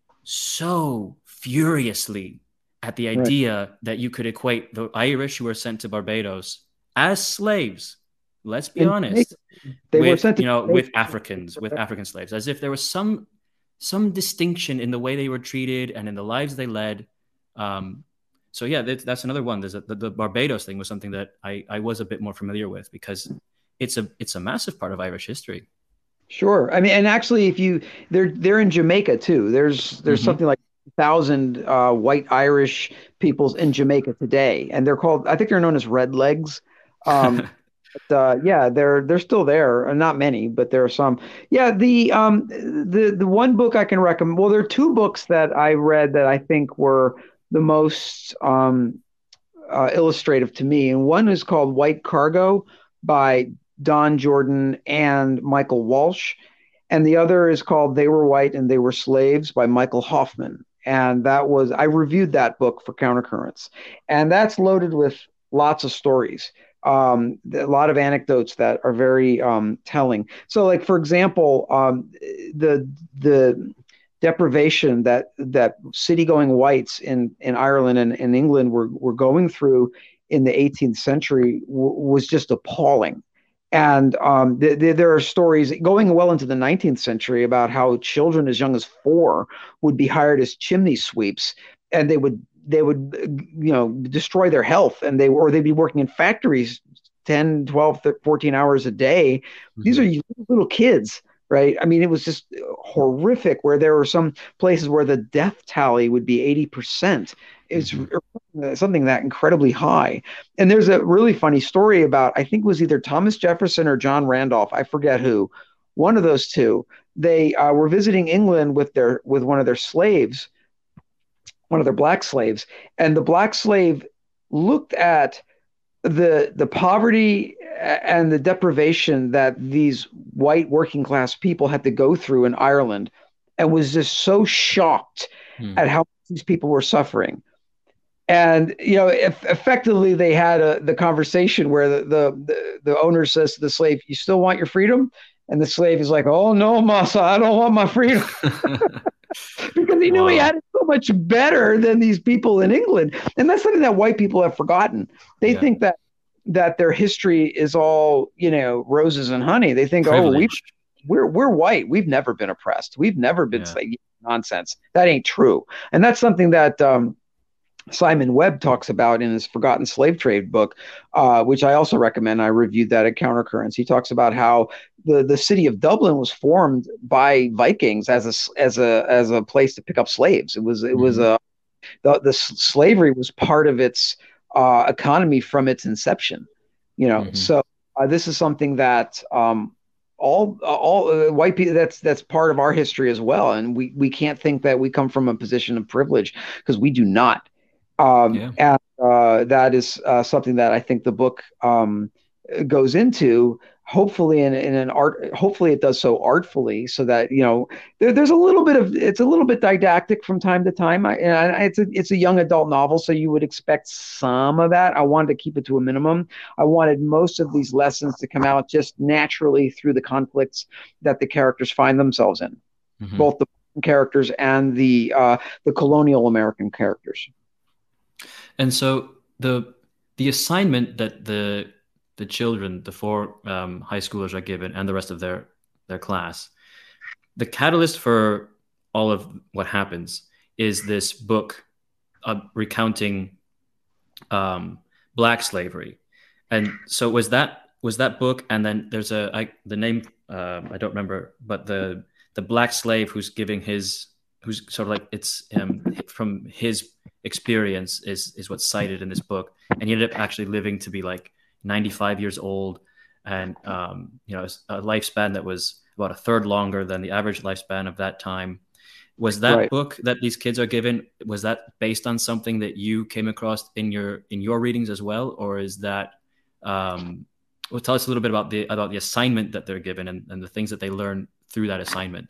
so furiously at the idea right. that you could equate the Irish who were sent to Barbados as slaves, let's be and honest, they, they with, were sent to you know, with Africans, with African slaves, as if there was some some distinction in the way they were treated and in the lives they led. Um, so yeah, that's, that's another one. There's a, the, the Barbados thing was something that I, I was a bit more familiar with because it's a it's a massive part of Irish history. Sure. I mean, and actually, if you they're they're in Jamaica too. There's there's mm-hmm. something like a thousand uh, white Irish peoples in Jamaica today, and they're called, I think they're known as Redlegs. Um, But, uh, yeah, they're they're still there. Not many, but there are some. Yeah, the um the the one book I can recommend. Well, there are two books that I read that I think were the most um uh, illustrative to me, and one is called White Cargo by Don Jordan and Michael Walsh, and the other is called They Were White and They Were Slaves by Michael Hoffman. And that was I reviewed that book for Countercurrents, and that's loaded with lots of stories. Um, a lot of anecdotes that are very um, telling. So, like for example, um, the the deprivation that that city-going whites in, in Ireland and in England were were going through in the eighteenth century w- was just appalling. And um, th- th- there are stories going well into the nineteenth century about how children as young as four would be hired as chimney sweeps, and they would. they would, you know, destroy their health, and they or they'd be working in factories ten, twelve, fourteen hours a day. Mm-hmm. These are little kids, right? I mean, it was just horrific where there were some places where the death tally would be eighty percent. It's mm-hmm. something that incredibly high. And there's a really funny story about, I think it was either Thomas Jefferson or John Randolph. I forget who, one of those two. They uh, were visiting England with their with one of their slaves, one of their black slaves, and the black slave looked at the the poverty and the deprivation that these white working class people had to go through in Ireland, and was just so shocked hmm. at how these people were suffering. And you know, if, effectively, they had a, the conversation where the, the the the owner says to the slave, "You still want your freedom?" And the slave is like, "Oh no, massa, I don't want my freedom." Because he knew wow. he had it so much better than these people in England. And that's something that white people have forgotten. They yeah. think that that their history is all, you know, roses and honey. They think, Privilege. oh, we we're we're white. We've never been oppressed. We've never been yeah. like, nonsense. That ain't true. And that's something that um, Simon Webb talks about in his Forgotten Slave Trade book, uh, which I also recommend. I reviewed that at Countercurrents. He talks about how the, the city of Dublin was formed by Vikings as a as a as a place to pick up slaves. It was it mm-hmm. was a the, the slavery was part of its uh, economy from its inception. You know, mm-hmm. so uh, this is something that um, all all uh, white people that's that's part of our history as well, and we we can't think that we come from a position of privilege, because we do not. Um, yeah. And uh, that is uh, something that I think the book um, goes into, hopefully in, in an art, hopefully it does so artfully, so that, you know, there, there's a little bit of, it's a little bit didactic from time to time. I, and I, it's a, it's a young adult novel, so you would expect some of that. I wanted to keep it to a minimum. I wanted most of these lessons to come out just naturally through the conflicts that the characters find themselves in, mm-hmm. both the characters and the uh, the colonial American characters. And so the the assignment that the the children, the four um, high schoolers are given, and the rest of their their class, the catalyst for all of what happens is this book uh, recounting um, Black slavery. And so was that was that book, and then there's a I, the name Um, I don't remember, but the the black slave who's giving his who's sort of like it's um, from his experience is is what's cited in this book, and he ended up actually living to be like ninety-five years old, and um, you know a lifespan that was about a third longer than the average lifespan of that time. Was that Right. book that these kids are given, was that based on something that you came across in your in your readings as well, or is that um, well, tell us a little bit about the about the assignment that they're given, and, and the things that they learn through that assignment.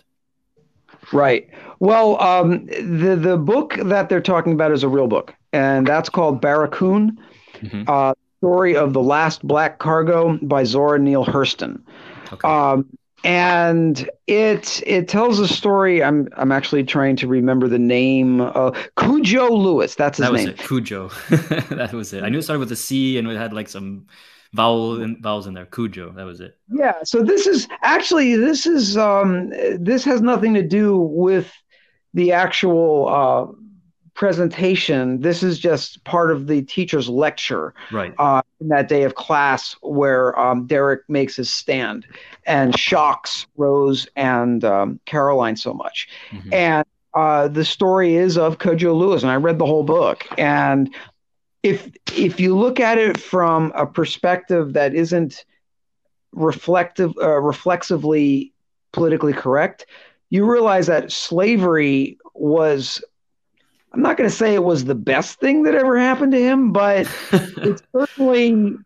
Right. Well, um, the the book that they're talking about is a real book, and that's called Barracoon, Mm-hmm. uh, Story of the Last Black Cargo by Zora Neale Hurston. Okay. Um, and it it tells a story. I'm I'm actually trying to remember the name. Uh, Cujo Lewis. That's his That was name. it. Cujo. That was it. I knew it started with a C and it had like some vowel and vowels in there. Cujo. That was it. Yeah. So this is actually this is um, this has nothing to do with the actual uh, presentation. This is just part of the teacher's lecture Right. uh, in that day of class where um, Derek makes his stand and shocks Rose and um, Caroline so much. Mm-hmm. And uh, the story is of Kojo Lewis, and I read the whole book. And if if you look at it from a perspective that isn't reflective, uh, reflexively politically correct, you realize that slavery was, I'm not going to say it was the best thing that ever happened to him, but it certainly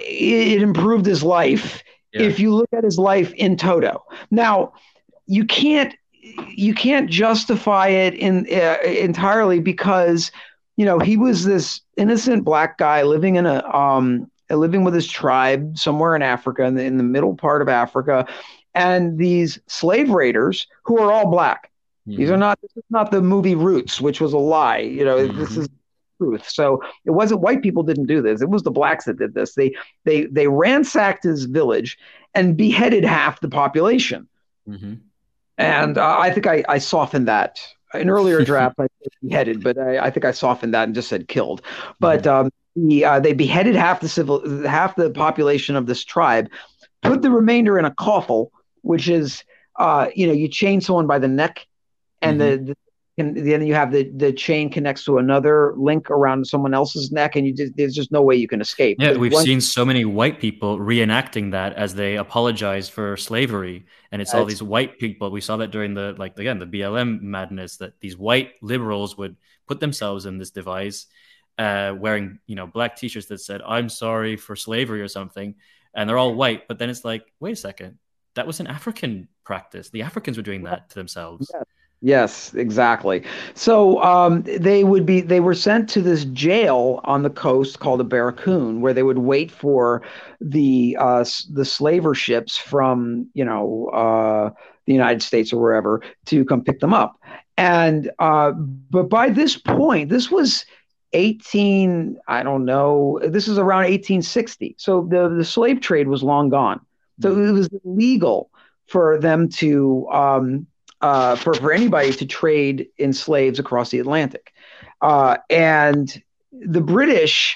it improved his life. Yeah. If you look at his life in toto. Now, you can't you can't justify it in uh, entirely because you know he was this innocent black guy living in a um living with his tribe somewhere in Africa, in the, in the middle part of Africa, and these slave raiders who are all black. Mm-hmm. These are not. This is not the movie Roots, which was a lie. You know, mm-hmm. This is truth. So it wasn't white people didn't do this. It was the blacks that did this. They they they ransacked his village and beheaded half the population. Mm-hmm. And uh, I think I, I softened that. In earlier draft, I said beheaded, but I, I think I softened that and just said killed. But mm-hmm. um, the, uh, they beheaded half the civil half the population of this tribe, put the remainder in a coffle, which is uh, you know you chain someone by the neck. And mm-hmm. the, the and then you have the, the chain connects to another link around someone else's neck, and you just, there's just no way you can escape. Yeah, we've one, seen so many white people reenacting that as they apologize for slavery, and it's all these white people. We saw that during the like again the B L M madness, that these white liberals would put themselves in this device, uh, wearing you know black T-shirts that said "I'm sorry for slavery" or something, and they're all white. But then it's like, wait a second, that was an African practice. The Africans were doing that to themselves. Yeah. Yes, exactly. So um, they would be they were sent to this jail on the coast called a barracoon, where they would wait for the uh, the slaver ships from you know uh, the United States or wherever to come pick them up. And uh, but by this point, this was eighteen. I don't know. This is around eighteen sixty. So the the slave trade was long gone. So it was illegal for them to. Um, Uh, for, for anybody to trade in slaves across the Atlantic. Uh, and the British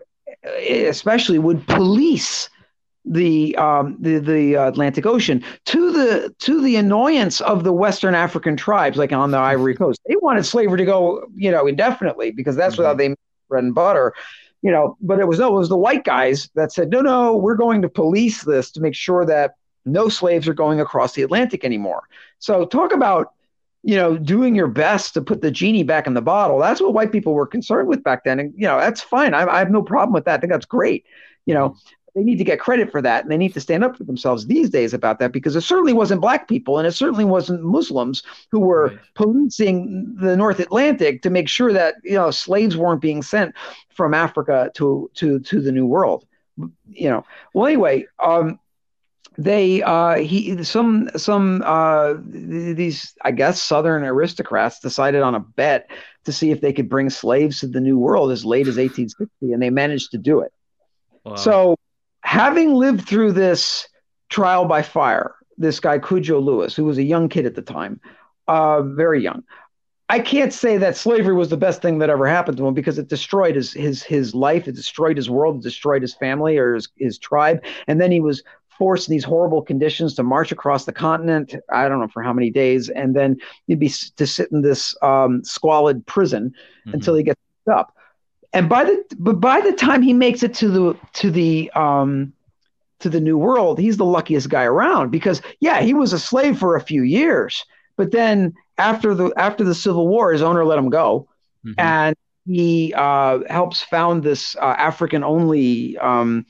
especially would police the um, the, the Atlantic Ocean to the to the annoyance of the Western African tribes, like on the Ivory Coast. They wanted slavery to go, you know, indefinitely because that's mm-hmm. how they made bread and butter. You know, but it was no, it was the white guys that said, no, no, we're going to police this to make sure that no slaves are going across the Atlantic anymore. So talk about, you know, doing your best to put the genie back in the bottle. That's what white people were concerned with back then. And, you know, that's fine. I, I have no problem with that. I think that's great. You know, they need to get credit for that. And they need to stand up for themselves these days about that, because it certainly wasn't black people and it certainly wasn't Muslims who were right. policing the North Atlantic to make sure that, you know, slaves weren't being sent from Africa to, to, to the New World, you know. Well, anyway, um, They uh, he some some uh, these I guess Southern aristocrats decided on a bet to see if they could bring slaves to the New World as late as eighteen sixty, and they managed to do it. Wow. So, having lived through this trial by fire, this guy Cujo Lewis, who was a young kid at the time, uh, very young, I can't say that slavery was the best thing that ever happened to him, because it destroyed his his his life, it destroyed his world, it destroyed his family or his, his tribe, and then he was forced in these horrible conditions to march across the continent. I don't know for how many days, and then you'd be to sit in this um, squalid prison until Hmm. he gets up. And by the but by the time he makes it to the to the um, to the New World, he's the luckiest guy around because yeah, he was a slave for a few years, but then after the after the Civil War, his owner let him go, Hmm. and he uh, helps found this uh, African only um,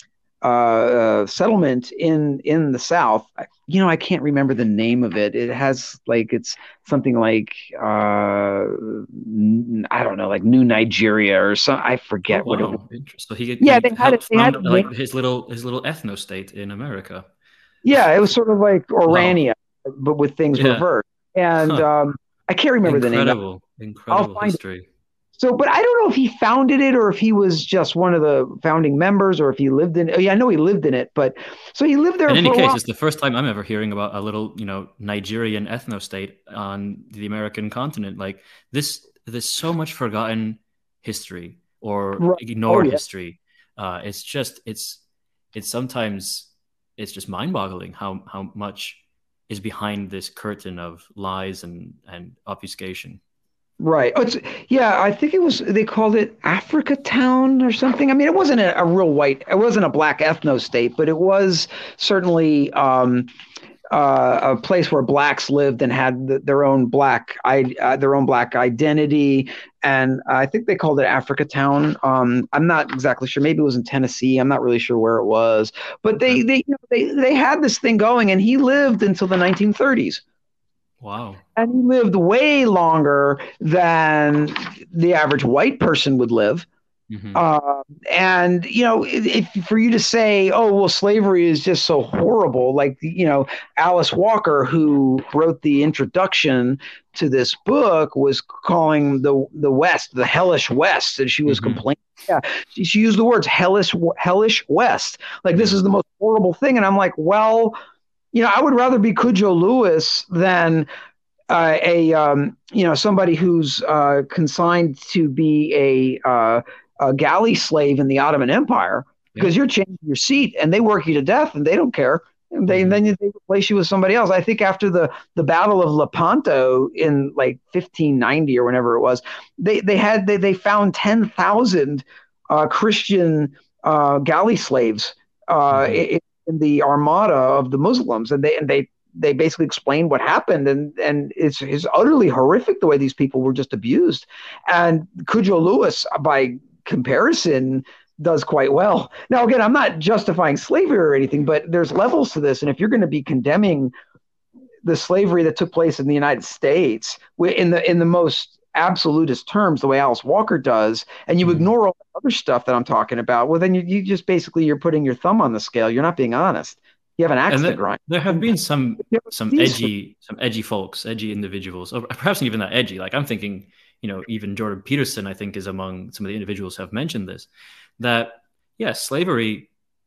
uh, settlement in in the South. You know, I can't remember the name of it. It has like it's something like uh, I don't know, like New Nigeria or some. I Oh forget what it was. wow, interesting. So he Yeah, he they had it. helped They had found it like named. his little his little ethno state in America. Yeah, it was sort of like Wow. Orania, but with things Yeah. reversed. And Huh. um, I can't remember the name. Incredible. I'll Incredible find it. history. So, but I don't know if he founded it or if he was just one of the founding members or if he lived in. Oh, yeah, I know he lived in it, but so he lived In there any for a case, while. it's the first time I'm ever hearing about a little, you know, Nigerian ethno state on the American continent. Like this, there's so much forgotten history or Right. Oh ignored yeah. history. Uh, it's just, it's, it's sometimes, it's just mind-boggling how how much is behind this curtain of lies and and obfuscation. Right. Oh, it's, yeah, I think it was, they called it Africa Town or something. I mean, it wasn't a, a real white, it wasn't a black ethno state, but it was certainly um, uh, a place where blacks lived and had the, their own black, uh, their own black identity. And I think they called it Africa Town. Um, I'm not exactly sure. Maybe it was in Tennessee. I'm not really sure where it was, but Okay. they, they, you know, they, they had this thing going and he lived until the nineteen thirties. Wow. And he lived way longer than the average white person would live. Hmm. Uh, and you know, if, for you to say, "Oh, well, slavery is just so horrible," like you know, Alice Walker, who wrote the introduction to this book, was calling the the West the hellish West, and she was Hmm. complaining. Yeah, she, she used the words hellish hellish West. Like this Yeah. is the most horrible thing, and I'm like, well, you know, I would rather be Cujo Lewis than uh, a um, you know somebody who's uh, consigned to be a, uh, a galley slave in the Ottoman Empire Yeah. because you're changing your seat and they work you to death and they don't care. And they and Hmm. then they replace you with somebody else. I think after the the Battle of Lepanto in like fifteen ninety or whenever it was, they they had they they found ten thousand uh, Christian uh, galley slaves uh, Hmm. in, in the armada of the Muslims, and they and they they basically explained what happened, and and it's it's utterly horrific the way these people were just abused. And Cujo Lewis, by comparison, does quite well. Now, again, I'm not justifying slavery or anything, but there's levels to this, and if you're going to be condemning the slavery that took place in the United States in the in the most absolutist terms, the way Alice Walker does, and you Hmm. ignore all the other stuff that I'm talking about, well, then you, you just basically you're putting your thumb on the scale. You're not being honest. You have an axe And to there, grind. there have And been some there are some these edgy some edgy folks, edgy individuals, or perhaps not even that edgy. Like I'm thinking, you know, even Jordan Peterson, I think, is among some of the individuals who have mentioned this. That yes, slavery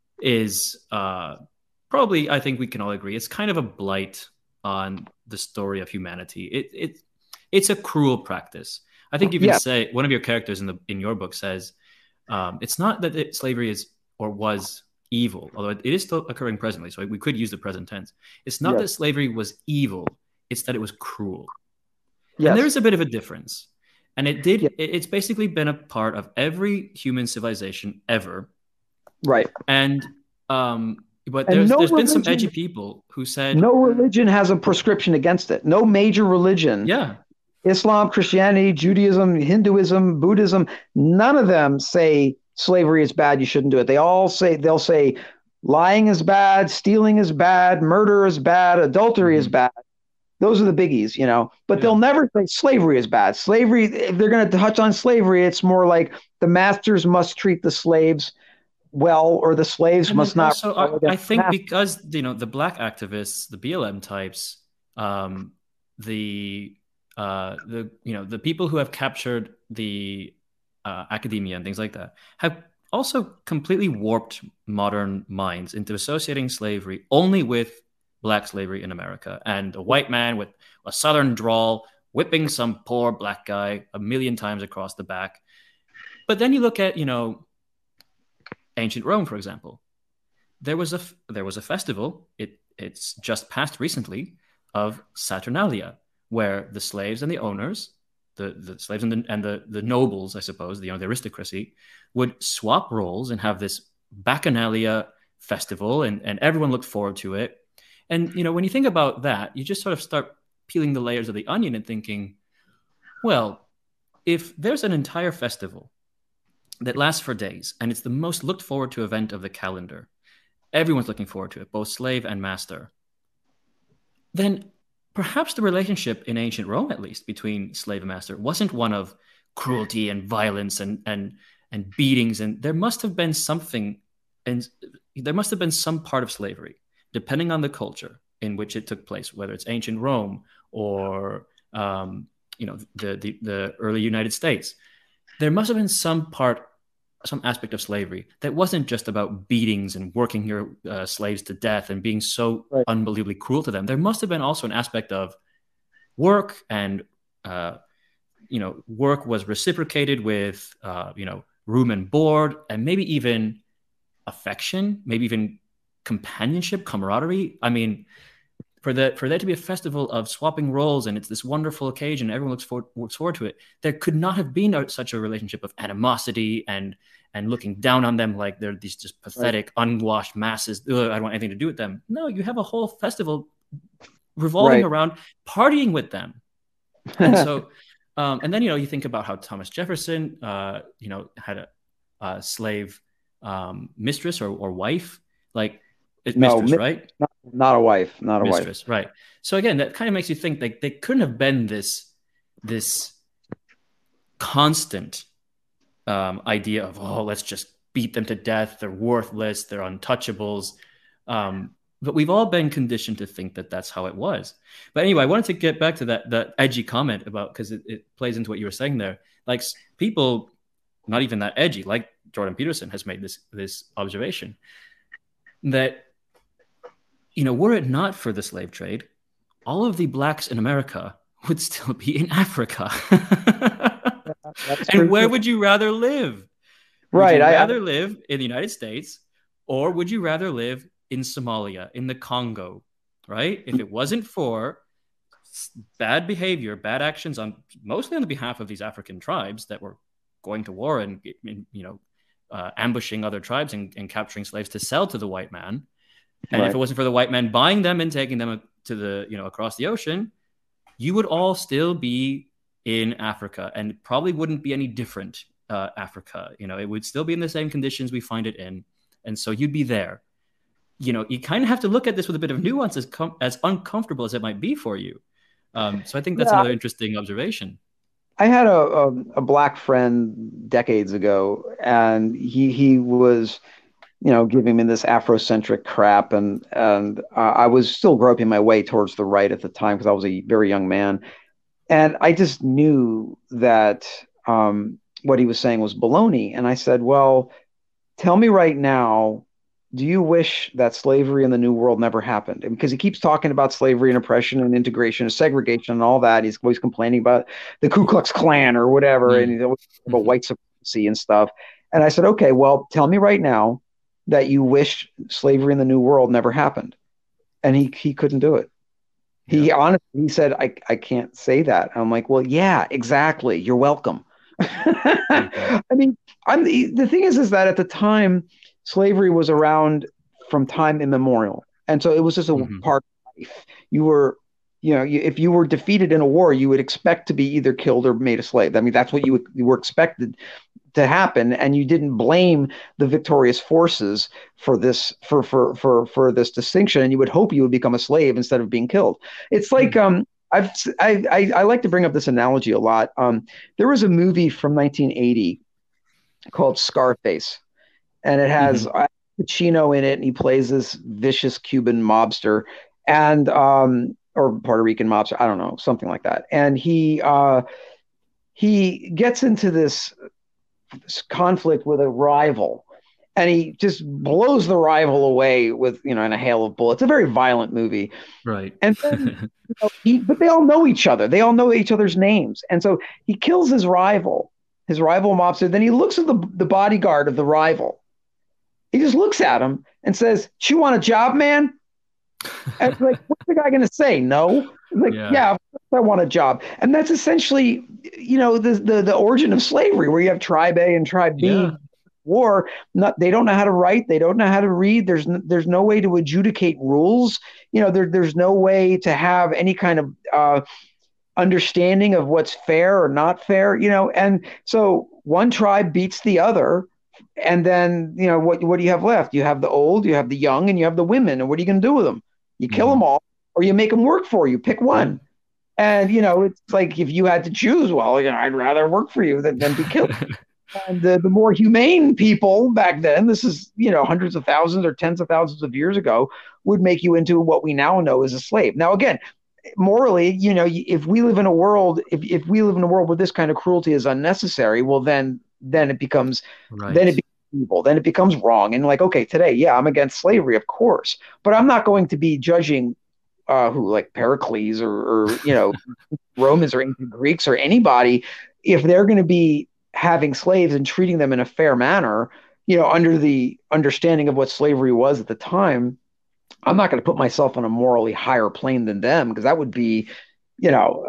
is uh, probably, I think we can all agree, it's kind of a blight on the story of humanity. It it it's a cruel practice. I think you even yeah, say one of your characters in the in your book says um, it's not that it, slavery is or was evil, although it is still occurring presently. So we could use the present tense. It's not yes, that slavery was evil; it's that it was cruel, and there yes, is a bit of a difference. And it yeah, did. It's basically been a part of every human civilization ever. right. And um, but And there's no there's been some edgy religion, people who said, no religion has a prescription against it. No major religion, yeah, Islam, Christianity, Judaism, Hinduism, Buddhism, none of them say slavery is bad. You shouldn't do it. They all say they'll say lying is bad, stealing is bad, murder is bad, adultery is hmm, bad. Those are the biggies, you know. But yeah. they'll never say slavery is bad. Slavery, if they're going to touch on slavery, it's more like the masters must treat the slaves well, or the slaves And then must not also, rebel I, I against the think masters. because you know the black activists, the B L M types, um, the uh, the you know the people who have captured the uh, academia and things like that have also completely warped modern minds into associating slavery only with black slavery in America and a white man with a southern drawl whipping some poor black guy a million times across the back. But then you look at you know ancient Rome, for example. there was a there was a festival. It it's just passed recently of Saturnalia, where the slaves and the owners, the, the slaves and the and the, the nobles, I suppose, the, you know, the aristocracy, would swap roles and have this Bacchanalia festival, and, and everyone looked forward to it. And you know, when you think about that, you just sort of start peeling the layers of the onion and thinking, well, if there's an entire festival that lasts for days and it's the most looked forward to event of the calendar, everyone's looking forward to it, both slave and master, then perhaps the relationship in ancient Rome, at least, between slave and master wasn't one of cruelty and violence and and and beatings. And there must have been something, and there must have been some part of slavery, depending on the culture in which it took place, whether it's ancient Rome or um, you know the, the the early United States. There must have been some part, some aspect of slavery that wasn't just about beatings and working your uh, slaves to death and being so Right. unbelievably cruel to them. There must have been also an aspect of work, and uh, you know, work was reciprocated with uh, you know, room and board, and maybe even affection, maybe even companionship, camaraderie. I mean, for that for there to be a festival of swapping roles, and it's this wonderful occasion, everyone looks forward, looks forward to it. There could not have been a, such a relationship of animosity and and looking down on them like they're these just pathetic, right, unwashed masses. Ugh, I don't want anything to do with them. No, you have a whole festival revolving Right. around partying with them. And so, um, and then, you know, you think about how Thomas Jefferson, uh, you know, had a, a slave um, mistress or, or wife, like it's No, mistress, mi- right? not, not a wife, not a wife. Mistress, right? So again, that kind of makes you think like they couldn't have been this this constant um, idea of, oh, let's just beat them to death. They're worthless. They're untouchables. Um, but we've all been conditioned to think that that's how it was. But anyway, I wanted to get back to that that edgy comment about, because it, it plays into what you were saying there. Like people, not even that edgy, like Jordan Peterson has made this this observation that, you know, were it not for the slave trade, all of the blacks in America would still be in Africa. That's And true. where would you rather live? Would Right. you I, I rather live in the United States, or would you rather live in Somalia, in the Congo, right? If it wasn't for bad behavior, bad actions on mostly on the behalf of these African tribes that were going to war and, you know, uh, ambushing other tribes and, and capturing slaves to sell to the white man. And right. if it wasn't for the white man buying them and taking them to the, you know, across the ocean, you would all still be in Africa, and probably wouldn't be any different uh, Africa. You know, it would still be in the same conditions we find it in. And so you'd be there. You know, you kind of have to look at this with a bit of nuance, as, com- as uncomfortable as it might be for you. Um, so I think that's Yeah, another interesting observation. I had a, a a black friend decades ago, and he he was, you know, giving me this Afrocentric crap, and and uh, I was still groping my way towards the right at the time because I was a very young man, and I just knew that um, what he was saying was baloney. And I said, well, tell me right now, do you wish that slavery in the New World never happened? And because he keeps talking about slavery and oppression and integration and segregation and all that. He's always complaining about the Ku Klux Klan or whatever, and Mm. he's always talking about white supremacy and stuff. And I said, okay, well, tell me right now that you wish slavery in the New World never happened. And he he couldn't do it. He Yeah. honestly, he said, I, I can't say that. I'm like, well, yeah, exactly. You're welcome. Mhm. I mean, I'm the, the thing is, is that at the time, slavery was around from time immemorial. And so it was just a Mhm. part of life. You were, you know, you, if you were defeated in a war, you would expect to be either killed or made a slave. I mean, that's what you, would, you were expected to happen, and you didn't blame the victorious forces for this for for for for this distinction, and you would hope you would become a slave instead of being killed. It's like Mm. um I've I I, I like to bring up this analogy a lot. Um, there was a movie from nineteen eighty called Scarface, and it has Mhm. uh, Pacino in it, and he plays this vicious Cuban mobster, and um or Puerto Rican mobster, I don't know, something like that. And he uh he gets into this conflict with a rival, and he just blows the rival away with, you know, in a hail of bullets. It's a very violent movie. Right. And then, you know, he, but they all know each other. They all know each other's names. And so he kills his rival, his rival mobster. Then he looks at the, the bodyguard of the rival. He just looks at him and says, "You want a job, man?" And it's like, what's the guy going to say? No. Like, Yeah. yeah, of course I want a job. And that's essentially, you know, the, the, the origin of slavery, where you have tribe A and tribe B. Yeah. War. Not, they don't know how to write. They don't know how to read. There's n- there's no way to adjudicate rules. You know, there, there's no way to have any kind of uh, understanding of what's fair or not fair. You know, and so one tribe beats the other. And then, you know, what what do you have left? You have the old, you have the young, and you have the women. And what are you going to do with them? You kill Mhm. them all, or you make them work for you. Pick one. And, you know, it's like if you had to choose, well, you know, I'd rather work for you than, than be killed. And the, the more humane people back then, this is, you know, hundreds of thousands or tens of thousands of years ago, would make you into what we now know as a slave. Now, again, morally, you know, if we live in a world, if, if we live in a world where this kind of cruelty is unnecessary, well, then then it becomes, Right. then it becomes evil, then it becomes wrong. And like, okay, today, yeah, I'm against slavery, of course, but I'm not going to be judging uh, who like Pericles or, or you know, Romans or ancient Greeks or anybody if they're going to be having slaves and treating them in a fair manner, you know, under the understanding of what slavery was at the time. I'm not going to put myself on a morally higher plane than them, because that would be, you know,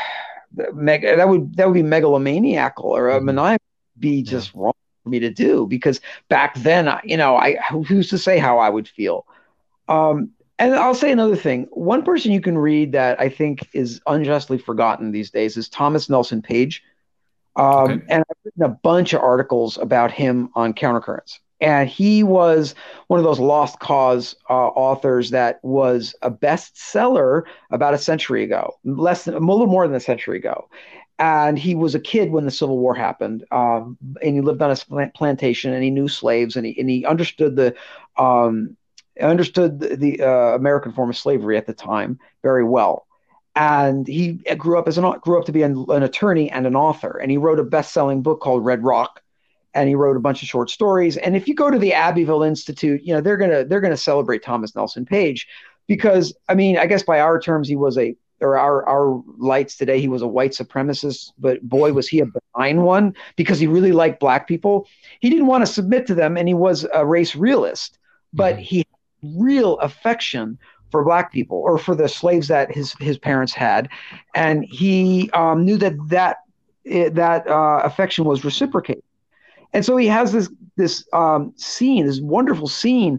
uh, meg- that would that would be megalomaniacal or a Mhm. maniacal, be Yeah. just wrong for me to do, because back then, I- you know, I who's to say how I would feel. Um, and I'll say another thing. One person you can read that I think is unjustly forgotten these days is Thomas Nelson Page. Okay. Um, and I've written a bunch of articles about him on Countercurrents. And he was one of those lost cause uh, authors that was a bestseller about a century ago, less than a little more than a century ago. And he was a kid when the Civil War happened, um, and he lived on a plantation, and he knew slaves, and he and he understood the um, understood the, the uh, American form of slavery at the time very well. And he grew up as an grew up to be an, an attorney and an author, and he wrote a best-selling book called Red Rock, and he wrote a bunch of short stories. And if you go to the Abbeville Institute, you know they're gonna they're gonna celebrate Thomas Nelson Page, because I mean, I guess by our terms, he was a or our our lights today, he was a white supremacist, but boy, was he a benign one, because he really liked black people. He didn't want to submit to them, and he was a race realist, but Mhm. he had real affection for black people, or for the slaves that his his parents had, and he um, knew that that that uh, affection was reciprocated. And so he has this this um, scene, this wonderful scene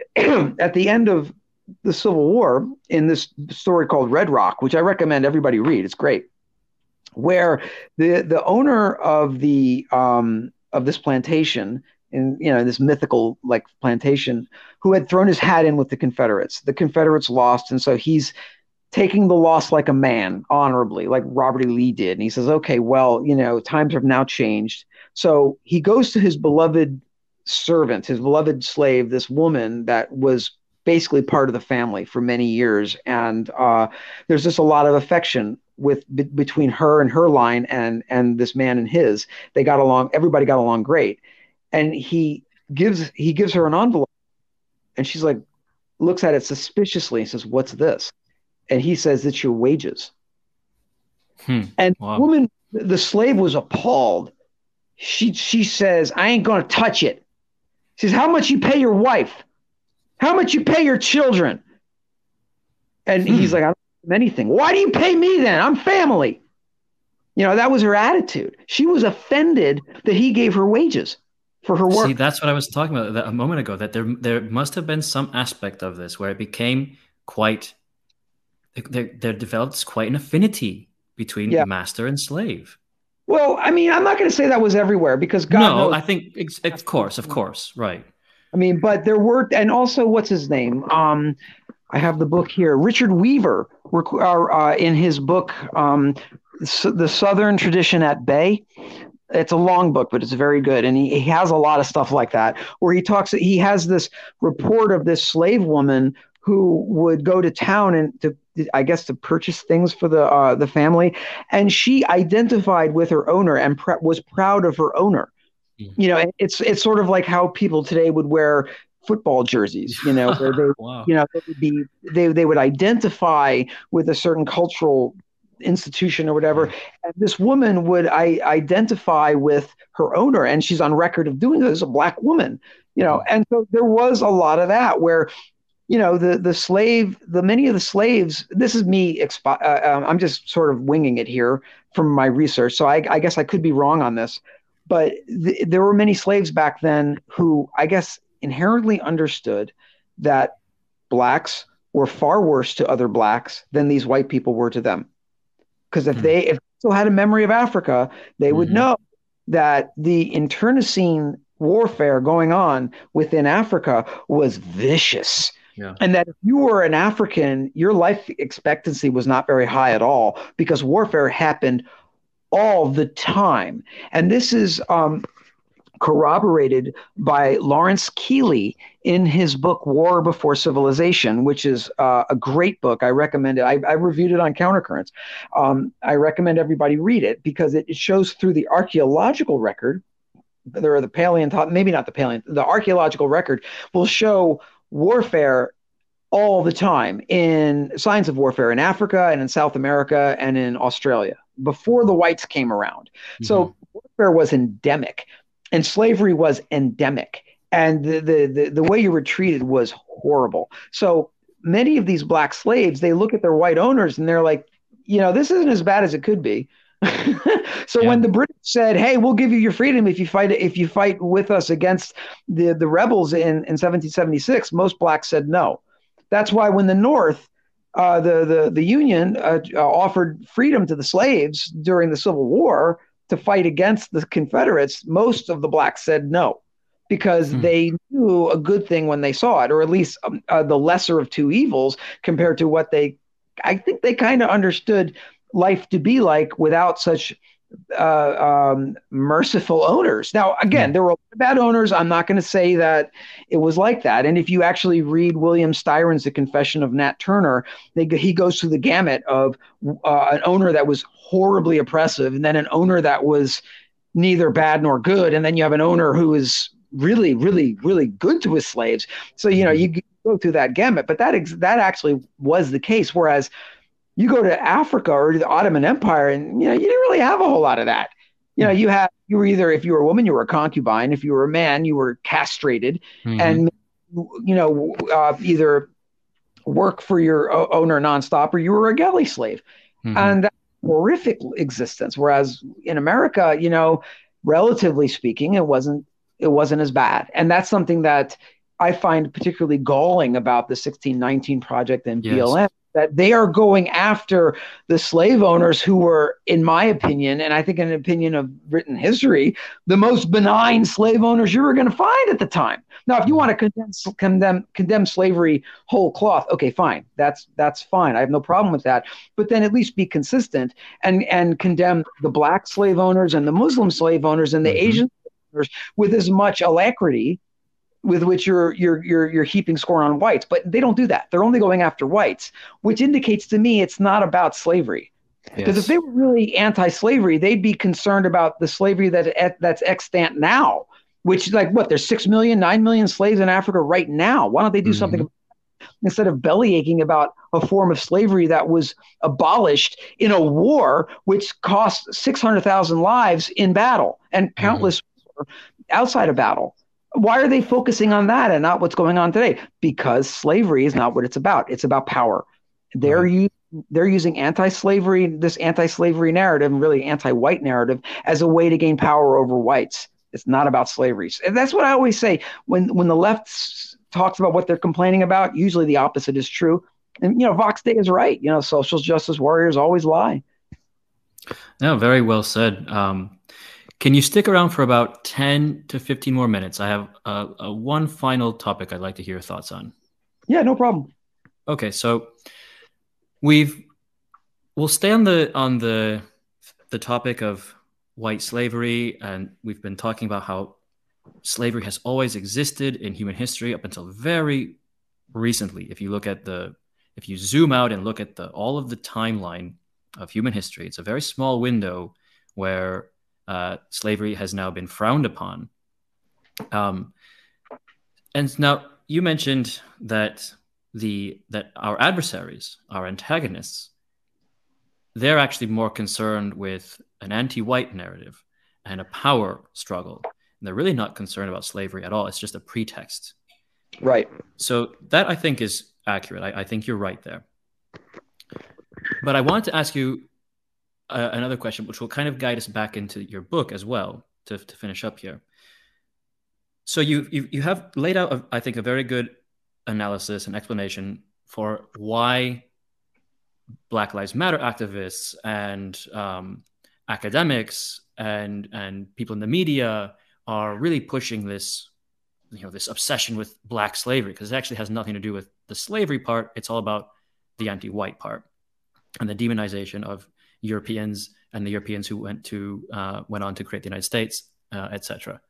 at the end of the Civil War in this story called Red Rock, which I recommend everybody read. It's great, where the the owner of the um, of this plantation, in you know this mythical like plantation, who had thrown his hat in with the Confederates. The Confederates lost, and so he's taking the loss like a man, honorably, like Robert E. Lee did. And he says, okay, well, you know, times have now changed. So he goes to his beloved servant, his beloved slave, this woman that was basically part of the family for many years. And uh, there's just a lot of affection with be- between her and her line and and this man and his. They got along, everybody got along great. And he gives he gives her an envelope, and she's like, looks at it suspiciously and says, what's this? And he says, it's your wages. Hmm. And the Wow. woman, the slave, was appalled. She she says, I ain't going to touch it. She says, how much you pay your wife? How much you pay your children? And Hmm. he's like, I don't pay anything. Why do you pay me then? I'm family. You know, that was her attitude. She was offended that he gave her wages for her work. See, that's what I was talking about that a moment ago, that there there must have been some aspect of this where it became quite there, there developed quite an affinity between Yeah. master and slave. Well, I mean, I'm not going to say that was everywhere, because God No, knows. I think ex- of course, of course, right. I mean, but there were, and also, what's his name? Um, I have the book here. Richard Weaver, uh, in his book, um, The Southern Tradition at Bay. It's a long book, but it's very good. And he, he has a lot of stuff like that, where he talks, he has this report of this slave woman who would go to town and to, I guess, to purchase things for the uh, the family. And she identified with her owner and pr- was proud of her owner. Mm. You know, it's it's sort of like how people today would wear football jerseys, you know, where they, Wow. you know, they would be, they, they would identify with a certain cultural institution or whatever. Mm. And this woman would I identify with her owner, and she's on record of doing this, a black woman, you know. Mm. And so there was a lot of that where, you know, the the slave, the many of the slaves. This is me. Expo- uh, um, I'm just sort of winging it here from my research, so I, I guess I could be wrong on this. But th- there were many slaves back then who, I guess, inherently understood that blacks were far worse to other blacks than these white people were to them. Because if mm. they if they still had a memory of Africa, they mm-hmm. would know that the internecine warfare going on within Africa was vicious. Yeah. And that if you were an African, your life expectancy was not very high at all, because warfare happened all the time. And this is um, corroborated by Lawrence Keeley in his book, War Before Civilization, which is uh, a great book. I recommend it. I, I reviewed it on Countercurrents. Um, I recommend everybody read it because it, it shows through the archaeological record. There are the paleontology, maybe not the paleontology, the archaeological record will show warfare all the time, in signs of warfare in Africa and in South America and in Australia before the whites came around. Mm-hmm. So warfare was endemic and slavery was endemic. And the, the, the, the way you were treated was horrible. So many of these black slaves, they look at their white owners and they're like, you know, this isn't as bad as it could be. So yeah. when the British said, hey, we'll give you your freedom if you fight if you fight with us against the, the rebels in, in seventeen seventy-six, most blacks said no. That's why when the North, uh, the, the, the Union uh, uh, offered freedom to the slaves during the Civil War to fight against the Confederates, most of the blacks said no, because hmm. they knew a good thing when they saw it, or at least um, uh, the lesser of two evils compared to what they, I think they kind of understood life to be like without such uh, um, merciful owners. Now, again, mm. there were bad owners. I'm not going to say that it was like that. And if you actually read William Styron's The Confession of Nat Turner, they, he goes through the gamut of uh, an owner that was horribly oppressive, and then an owner that was neither bad nor good, and then you have an owner who is really, really, really good to his slaves. So, you know, you go through that gamut, but that ex- that actually was the case. Whereas you go to Africa or the Ottoman Empire, and you know you didn't really have a whole lot of that. You know, you had you were either, if you were a woman, you were a concubine. If you were a man, you were castrated, mm-hmm. and you know uh, either work for your owner nonstop, or you were a galley slave, mm-hmm. and that's a horrific existence. Whereas in America, you know, relatively speaking, it wasn't it wasn't as bad, and that's something that I find particularly galling about the sixteen nineteen Project and yes. B L M. That they are going after the slave owners who were, in my opinion, and I think in an opinion of written history, the most benign slave owners you were going to find at the time. Now, if you want to condemn, condemn, condemn slavery whole cloth, okay, fine. That's that's fine. I have no problem with that. But then at least be consistent and, and condemn the black slave owners and the Muslim slave owners and the mm-hmm. Asian slave owners with as much alacrity with which you're you're you're you're heaping score on whites. But they don't do that. They're only going after whites, which indicates to me it's not about slavery. Because yes. if they were really anti-slavery, they'd be concerned about the slavery that that's extant now, which, like, what, there's six million, nine million slaves in Africa right now. Why don't they do mm-hmm. something about it? Instead of belly aching about a form of slavery that was abolished in a war which cost six hundred thousand lives in battle and countless mm-hmm. outside of battle? Why are they focusing on that and not what's going on today? Because slavery is not what it's about. It's about power. They're mm-hmm. u- they're using anti-slavery, this anti-slavery narrative, and really anti-white narrative, as a way to gain power over whites. It's not about slavery. And that's what I always say. When when the left s- talks about what they're complaining about, usually the opposite is true. And, you know, Vox Day is right. You know, social justice warriors always lie. No, very well said. Um, Can you stick around for about ten to fifteen more minutes? I have a, a one final topic I'd like to hear your thoughts on. Yeah, no problem. Okay, so we've we'll stay on the on the the topic of white slavery, and we've been talking about how slavery has always existed in human history up until very recently. If you look at the if you zoom out and look at the all of the timeline of human history, it's a very small window where Uh, slavery has now been frowned upon. Um, and now you mentioned that the that our adversaries, our antagonists, they're actually more concerned with an anti-white narrative and a power struggle. And they're really not concerned about slavery at all. It's just a pretext. Right. So that, I think, is accurate. I, I think you're right there. But I wanted to ask you uh, another question, which will kind of guide us back into your book as well, to, to finish up here. So you, you you have laid out, a, I think, a very good analysis and explanation for why Black Lives Matter activists and um, academics and and people in the media are really pushing this, you know, this obsession with Black slavery, because it actually has nothing to do with the slavery part. It's all about the anti-white part and the demonization of Europeans and the Europeans who went to uh, went on to create the United States, uh, et cetera.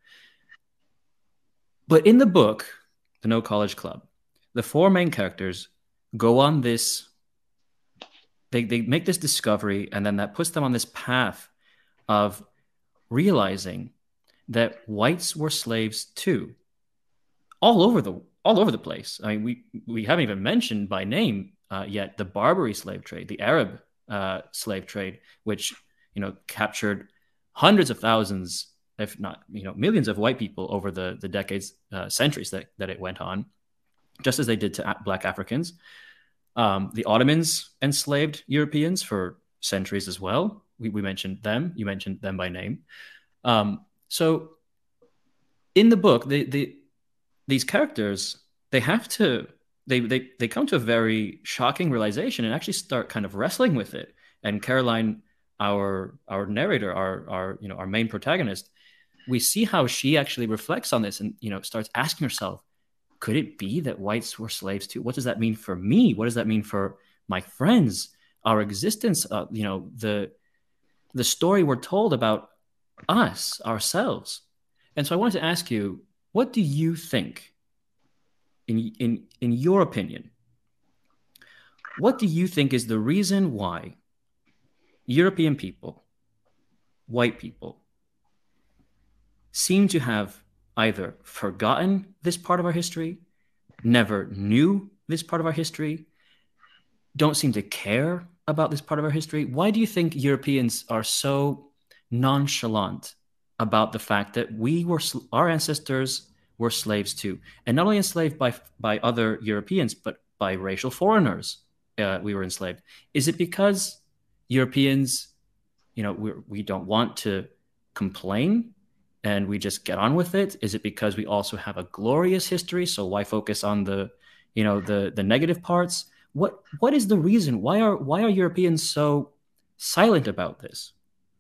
But in the book, The No College Club, the four main characters go on this, they, they make this discovery, and then that puts them on this path of realizing that whites were slaves too, all over the all over the place. I mean, we we haven't even mentioned by name uh, yet the Barbary slave trade, the Arab uh, slave trade, which, you know, captured hundreds of thousands, if not, you know, millions of white people over the the decades, uh, centuries that that it went on, just as they did to Black Africans. Um, the Ottomans enslaved Europeans for centuries as well. We, we mentioned them. You mentioned them by name. Um, so in the book, they, they, these characters, they have to, they, they, they come to a very shocking realization and actually start kind of wrestling with it. And Caroline, our, our narrator, our, our, you know, our main protagonist, we see how she actually reflects on this and, you know, starts asking herself, could it be that whites were slaves too? What does that mean for me? What does that mean for my friends, our existence? Uh, you know, the the story we're told about us, ourselves. And so I wanted to ask you, what do you think, in in in your opinion, what do you think is the reason why European people, white people, seem to have either forgotten this part of our history, never knew this part of our history, don't seem to care about this part of our history? Why do you think Europeans are so nonchalant about the fact that we were, our ancestors were slaves too? And not only enslaved by, by other Europeans, but by racial foreigners, uh, we were enslaved. Is it because Europeans, you know, we we don't want to complain and we just get on with it? Is it because we also have a glorious history? So why focus on the, you know, the the negative parts? What what is the reason? Why are why are Europeans so silent about this?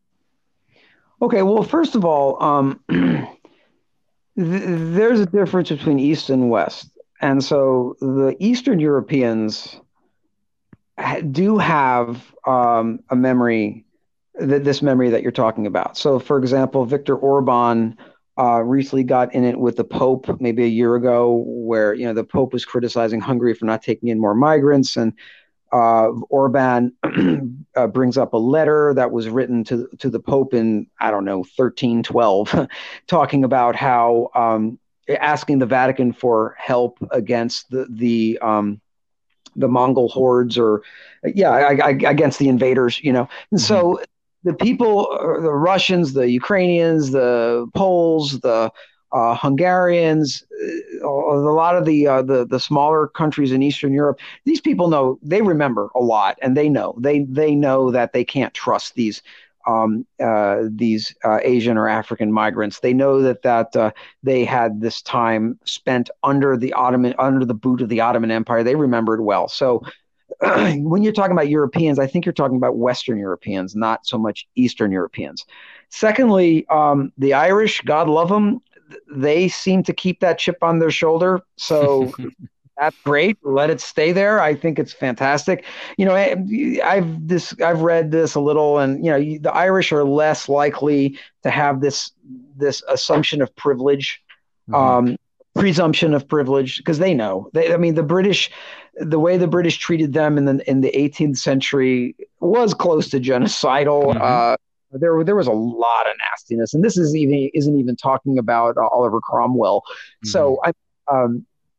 Okay, well, first of all, um, th- there's a difference between East and West, and so the Eastern Europeans ha- do have um, a memory, th- this memory that you're talking about. So, for example, Viktor Orban uh, recently got in it with the Pope maybe a year ago, where, you know, the Pope was criticizing Hungary for not taking in more migrants, and uh, Orban uh, brings up a letter that was written to to the Pope in, I don't know, thirteen twelve, talking about how um, asking the Vatican for help against the the um, the Mongol hordes, or yeah, I, I, against the invaders, you know. And Mm-hmm. so the people, the Russians, the Ukrainians, the Poles, the uh, Hungarians, uh, a lot of the, uh, the the smaller countries in Eastern Europe, these people know, they remember a lot, and they know they they know that they can't trust these um, uh, these uh, Asian or African migrants. They know that that uh, they had this time spent under the Ottoman, under the boot of the Ottoman Empire. They remembered well. So when you're talking about Europeans, I think you're talking about Western Europeans, not so much Eastern Europeans. Secondly, um, the Irish, God love them, they seem to keep that chip on their shoulder. So that's great. Let it stay there. I think it's fantastic. You know, I've this I've read this a little, and you know, the Irish are less likely to have this this assumption of privilege, Mm-hmm. um, presumption of privilege, because they know. They, I mean, the British, the way the British treated them in the in the eighteenth century was close to genocidal. Mm-hmm. Uh, there there was a lot of nastiness, and this is even isn't even talking about uh, Oliver Cromwell. Mm-hmm. So I. Um,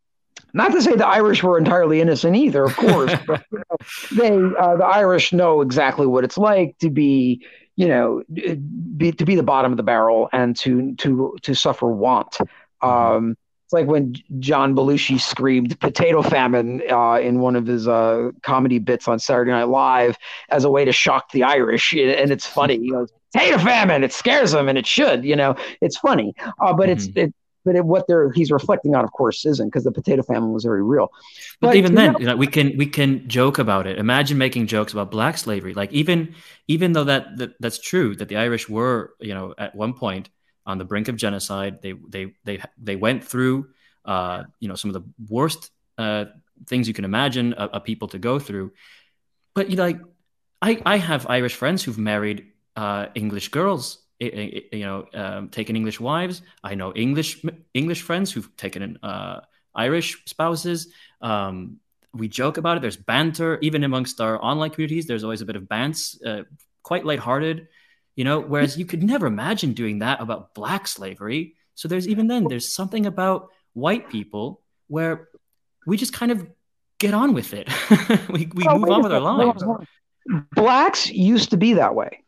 Not to say the Irish were entirely innocent either, of course, but you know, they uh, the Irish know exactly what it's like to be, you know, be, to be the bottom of the barrel and to to to suffer want. Hmm. Um, it's like when John Belushi screamed "potato famine" uh, in one of his uh, comedy bits on Saturday Night Live as a way to shock the Irish, and it's funny. He goes, "Potato famine!" It scares them, and it should. You know, it's funny, uh, but it's Hmm. it, but it, what they're he's reflecting on, of course, isn't, because the potato famine was very real. But But even you know, then, you know, we can we can joke about it. Imagine making jokes about black slavery. Like even even though that, that that's true that the Irish were, you know, at one point on the brink of genocide. They they they they went through uh, you know, some of the worst uh, things you can imagine a, a people to go through. But you know, like I I have Irish friends who've married uh, English girls. You know, um, taken English wives. I know English English friends who've taken uh, Irish spouses. Um, we joke about it. There's banter even amongst our online communities. There's always a bit of bants, uh, quite lighthearted, you know. Whereas you could never imagine doing that about black slavery. So there's even then there's something about white people where we just kind of get on with it. we we well, move wait on a with our second. Hold lives. on, hold on. Blacks used to be that way.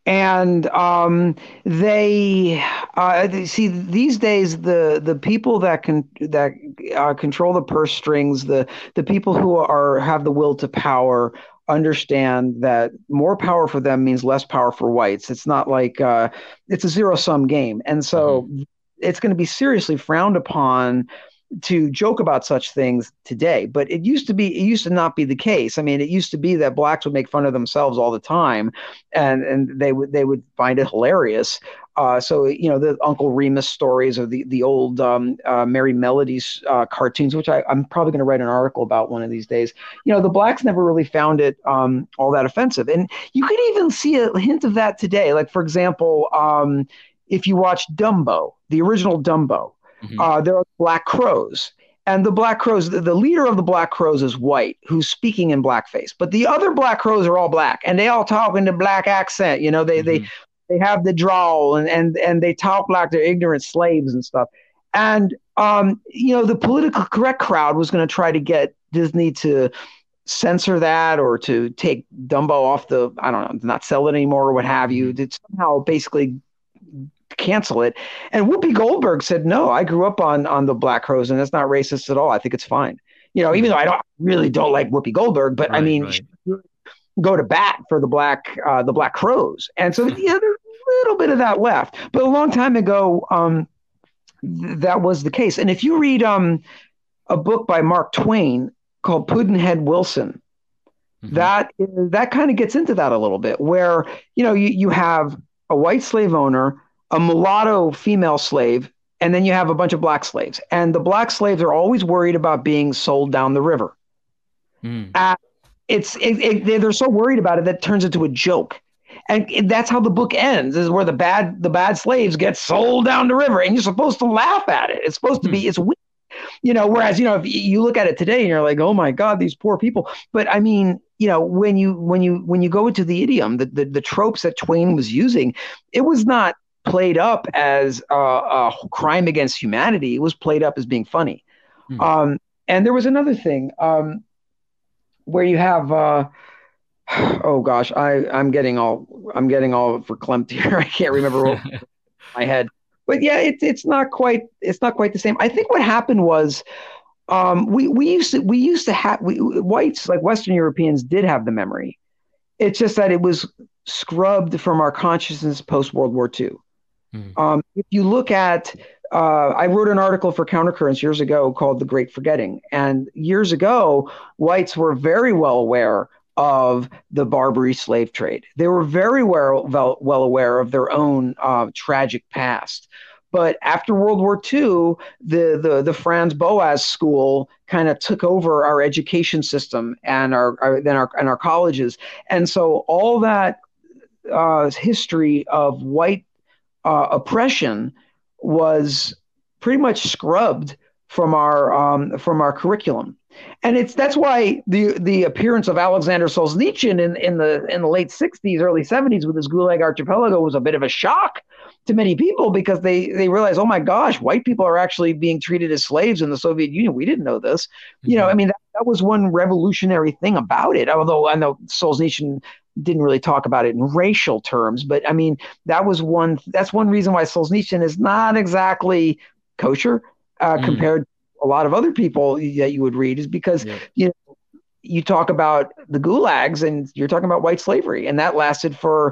And um, they uh, see these days the the people that can that uh, control the purse strings, the the people who are have the will to power, understand that more power for them means less power for whites. It's not like uh, it's a zero sum game, and Mm-hmm. so it's going to be seriously frowned upon to joke about such things today. But it used to be, it used to not be the case. I mean, it used to be that blacks would make fun of themselves all the time, and and they would they would find it hilarious. Uh, so you know the Uncle Remus stories or the the old um, uh, Merry Melodies uh, cartoons, which I, I'm probably going to write an article about one of these days. You know, the blacks never really found it um, all that offensive, and you could even see a hint of that today. Like for example, um, if you watch Dumbo, the original Dumbo, Mm-hmm. uh, there are black crows. And the black crows, the, the leader of the black crows is white, who's speaking in blackface. But the other black crows are all black, and they all talk in the black accent. You know, they they Mm-hmm. they have the drawl, and and and they talk like they're ignorant slaves and stuff. And um, you know, the political correct crowd was going to try to get Disney to censor that or to take Dumbo off the, I don't know, not sell it anymore or what have you. Mm-hmm. To somehow basically cancel it. And Whoopi Goldberg said, "No, I grew up on on the Black Crows, and that's not racist at all. I think it's fine." You know, even Hmm. though I don't really don't like Whoopi Goldberg, but I Right, mean, she right. go to bat for the black uh, the Black Crows, and so yeah, there's a little bit of that left. But a long time ago, um, th- that was the case. And if you read um, a book by Mark Twain called Pudd'nhead Wilson, Hmm. that that kind of gets into that a little bit, where you know you, you have a white slave owner, a mulatto female slave, and then you have a bunch of black slaves, and the black slaves are always worried about being sold down the river. Mm. Uh, it's it, it, they're so worried about it that it turns into a joke, and that's how the book ends, is where the bad the bad slaves get sold down the river, and you're supposed to laugh at it. It's supposed to be, Hmm. it's, you know, whereas, you know, if you look at it today and you're like, oh my God, these poor people. But I mean, you know, when you when you when you go into the idiom, the the, the tropes that Twain was using, it was not played up as a, a crime against humanity. It was played up as being funny. Hmm. Um, and there was another thing um, where you have uh, oh gosh, I I'm getting all I'm getting all verklempt here. I can't remember what my head. But yeah, it's it's not quite it's not quite the same. I think what happened was um, we we used to we used to have we, whites, like Western Europeans, did have the memory. It's just that it was scrubbed from our consciousness post World War Two. Hmm. Um, if you look at, uh, I wrote an article for Countercurrents years ago called "The Great Forgetting," and years ago, whites were very well aware of the Barbary slave trade. They were very well well, well aware of their own uh, tragic past. But after World War Two, the the the Franz Boas school kind of took over our education system and our, our then our and our colleges, and so all that uh, history of white uh, oppression was pretty much scrubbed from our um, from our curriculum. And it's that's why the the appearance of Alexander Solzhenitsyn in, in the in the late sixties, early seventies with his Gulag Archipelago was a bit of a shock to many people because they they realize, oh my gosh, white people are actually being treated as slaves in the Soviet Union. We didn't know this. You know, I Mm-hmm. mean, that, that was one revolutionary thing about it. Although I know Solzhenitsyn didn't really talk about it in racial terms, but I mean, that was one. That's one reason why Solzhenitsyn is not exactly kosher uh, Mm. compared to a lot of other people that you would read, is because Yeah. you know you talk about the gulags and you're talking about white slavery, and that lasted for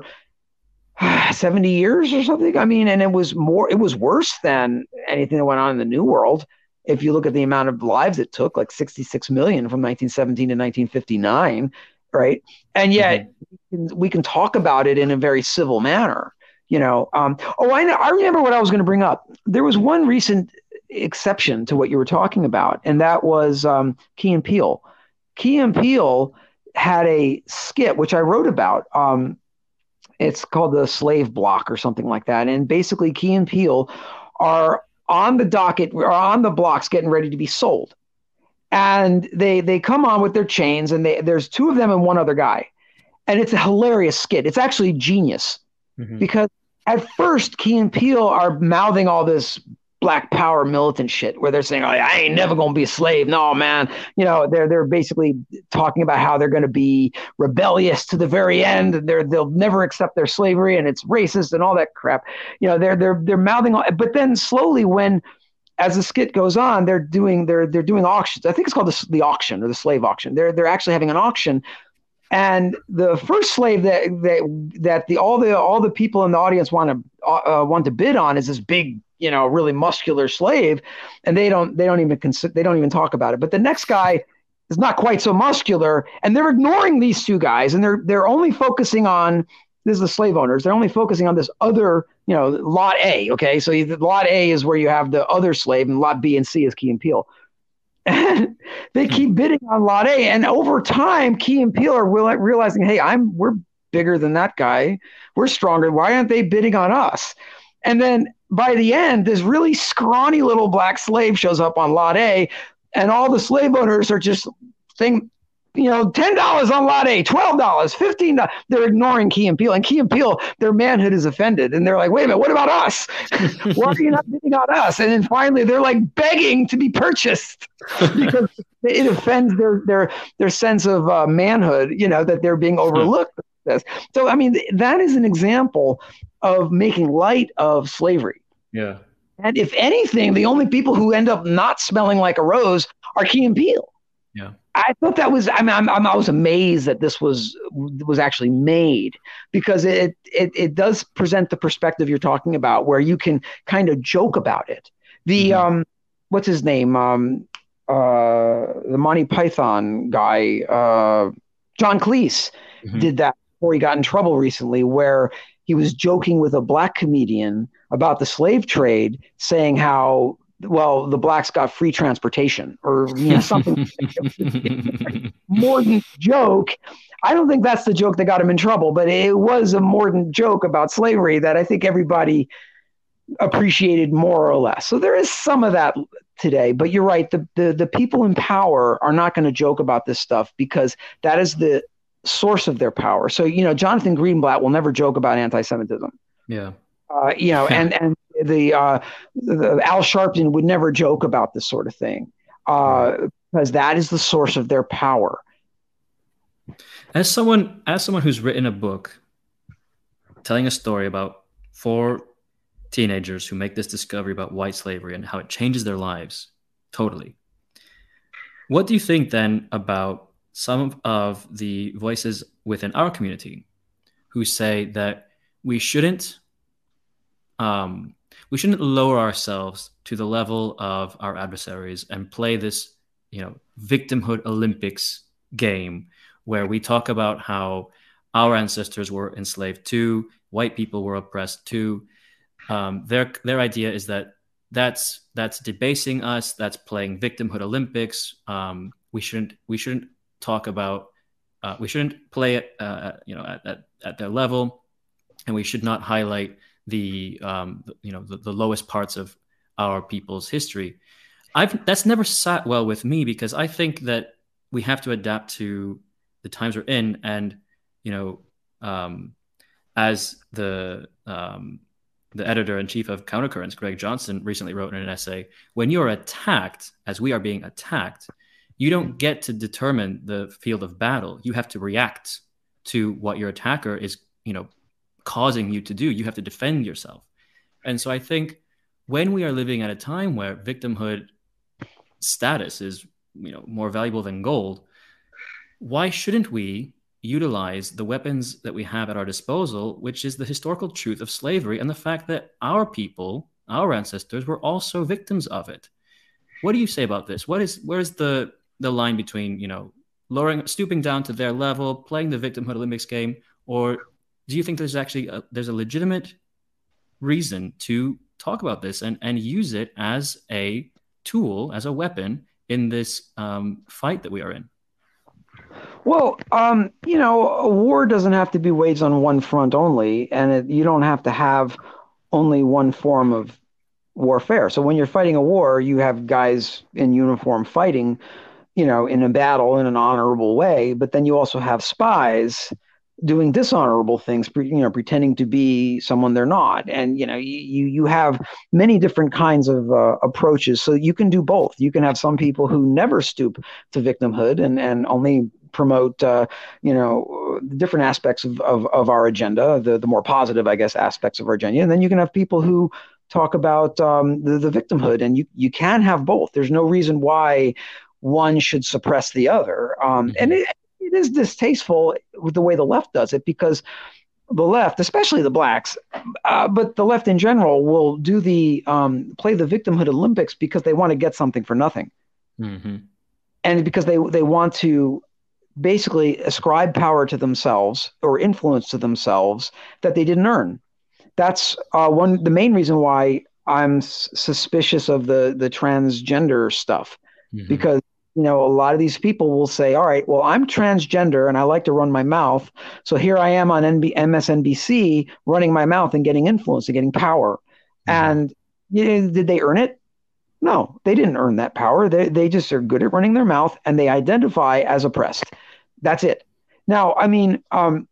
seventy years or something. I mean, and it was more, it was worse than anything that went on in the New World. If you look at the amount of lives it took, like sixty-six million from nineteen seventeen to nineteen fifty-nine, right? And yet Mm-hmm. we can, we can talk about it in a very civil manner, you know. Um, oh, I know, I remember what I was going to bring up. There was one recent exception to what you were talking about, and that was um, Key and Peele. Key and Peele had a skit which I wrote about. Um, it's called the Slave Block or something like that. And basically, Key and Peele are on the docket, or on the blocks, getting ready to be sold. And they they come on with their chains, and they, there's two of them and one other guy. And it's a hilarious skit. It's actually genius Mm-hmm. because at first, Key and Peele are mouthing all this Black Power militant shit, where they're saying, "Oh, I ain't never gonna be a slave." No, man. You know, they're they're basically talking about how they're going to be rebellious to the very end. And they're they'll never accept their slavery, and it's racist and all that crap. You know, they're they're they're mouthing all. But then slowly, when as the skit goes on, they're doing they're they're doing auctions. I think it's called the, the auction or the slave auction. They're they're actually having an auction, and the first slave that that that the all the all the people in the audience want to uh, want to bid on is this big, you know, really muscular slave, and they don't they don't even consider they don't even talk about it. But the next guy is not quite so muscular, and they're ignoring these two guys, and they're they're only focusing on, this is the slave owners. They're only focusing on this other, you know, lot A. Okay, so lot A is where you have the other slave, and lot B and C is Key and Peele. And they keep bidding on lot A, and over time, Key and Peele are realizing, hey, I'm we're bigger than that guy. We're stronger. Why aren't they bidding on us? And then by the end, this really scrawny little black slave shows up on lot A, and all the slave owners are just saying, you know, ten dollars on lot A, twelve dollars, fifteen dollars. They're ignoring Key and Peele. And Key and Peele, their manhood is offended. And they're like, wait a minute, what about us? Why are you not bidding on us? And then finally, they're like begging to be purchased because it offends their their their sense of uh, manhood, you know, that they're being overlooked. So, I mean, that is an example of making light of slavery. Yeah. And if anything, the only people who end up not smelling like a rose are Key and Peele. Yeah. I thought that was, I mean, I'm, I'm, I was amazed that this was was actually made, because it, it it does present the perspective you're talking about, where you can kind of joke about it. The, Mm-hmm. um, what's his name? Um, uh, the Monty Python guy, uh, John Cleese, Mm-hmm. did that before he got in trouble recently, where he was joking with a black comedian about the slave trade, saying how, well, the blacks got free transportation, or, you know, something mordant joke. I don't think that's the joke that got him in trouble, but it was a mordant joke about slavery that I think everybody appreciated more or less. So there is some of that today, but you're right. The the, the people in power are not going to joke about this stuff, because that is the source of their power. So, you know, Jonathan Greenblatt will never joke about anti-Semitism. Yeah. Uh, you know, Yeah. and and the, uh, the Al Sharpton would never joke about this sort of thing, uh, Right. because that is the source of their power. As someone, as someone who's written a book telling a story about four teenagers who make this discovery about white slavery and how it changes their lives totally, what do you think then about some of the voices within our community who say that we shouldn't um, we shouldn't lower ourselves to the level of our adversaries and play this, you know, victimhood Olympics game where we talk about how our ancestors were enslaved too, white people were oppressed too. Um, their their idea is that that's that's debasing us. That's playing victimhood Olympics. Um, we shouldn't we shouldn't talk about uh, we shouldn't play it uh, you know at, at at their level, and we should not highlight the um, you know the, the lowest parts of our people's history. I've that's never sat well with me, because I think that we have to adapt to the times we're in, and you know um, as the um, the editor-in-chief of Countercurrents, Greg Johnson, recently wrote in an essay, when you're attacked, as we are being attacked, you don't get to determine the field of battle. You have to react to what your attacker is, you know, causing you to do. You have to defend yourself. And so I think when we are living at a time where victimhood status is, you know, more valuable than gold, why shouldn't we utilize the weapons that we have at our disposal, which is the historical truth of slavery and the fact that our people, our ancestors, were also victims of it? What do you say about this? What is, where's the the line between, you know, lowering, stooping down to their level, playing the victimhood Olympics game, or do you think there's actually a, there's a legitimate reason to talk about this and and use it as a tool, as a weapon in this um, fight that we are in? Well, um, you know, a war doesn't have to be waged on one front only, and it, you don't have to have only one form of warfare. So when you're fighting a war, you have guys in uniform fighting, you know, in a battle in an honorable way, but then you also have spies doing dishonorable things, you know, pretending to be someone they're not. And, you know, you you have many different kinds of uh, approaches. So you can do both. You can have some people who never stoop to victimhood and, and only promote, uh, you know, different aspects of, of, of our agenda, the, the more positive, I guess, aspects of our agenda. And then you can have people who talk about um, the, the victimhood, and you, you can have both. There's no reason why one should suppress the other. Um, mm-hmm. And it, it is distasteful with the way the left does it, because the left, especially the blacks, uh, but the left in general, will do the um, play the victimhood Olympics because they want to get something for nothing. Mm-hmm. And because they, they want to basically ascribe power to themselves or influence to themselves that they didn't earn. That's uh, one, the main reason why I'm s- suspicious of the, the transgender stuff, mm-hmm. because, you know, a lot of these people will say, all right, well, I'm transgender and I like to run my mouth. So here I am on N B- M S N B C running my mouth and getting influence and getting power. Mm-hmm. And you know, did they earn it? No, they didn't earn that power. They they just are good at running their mouth and they identify as oppressed. That's it. Now, I mean, um,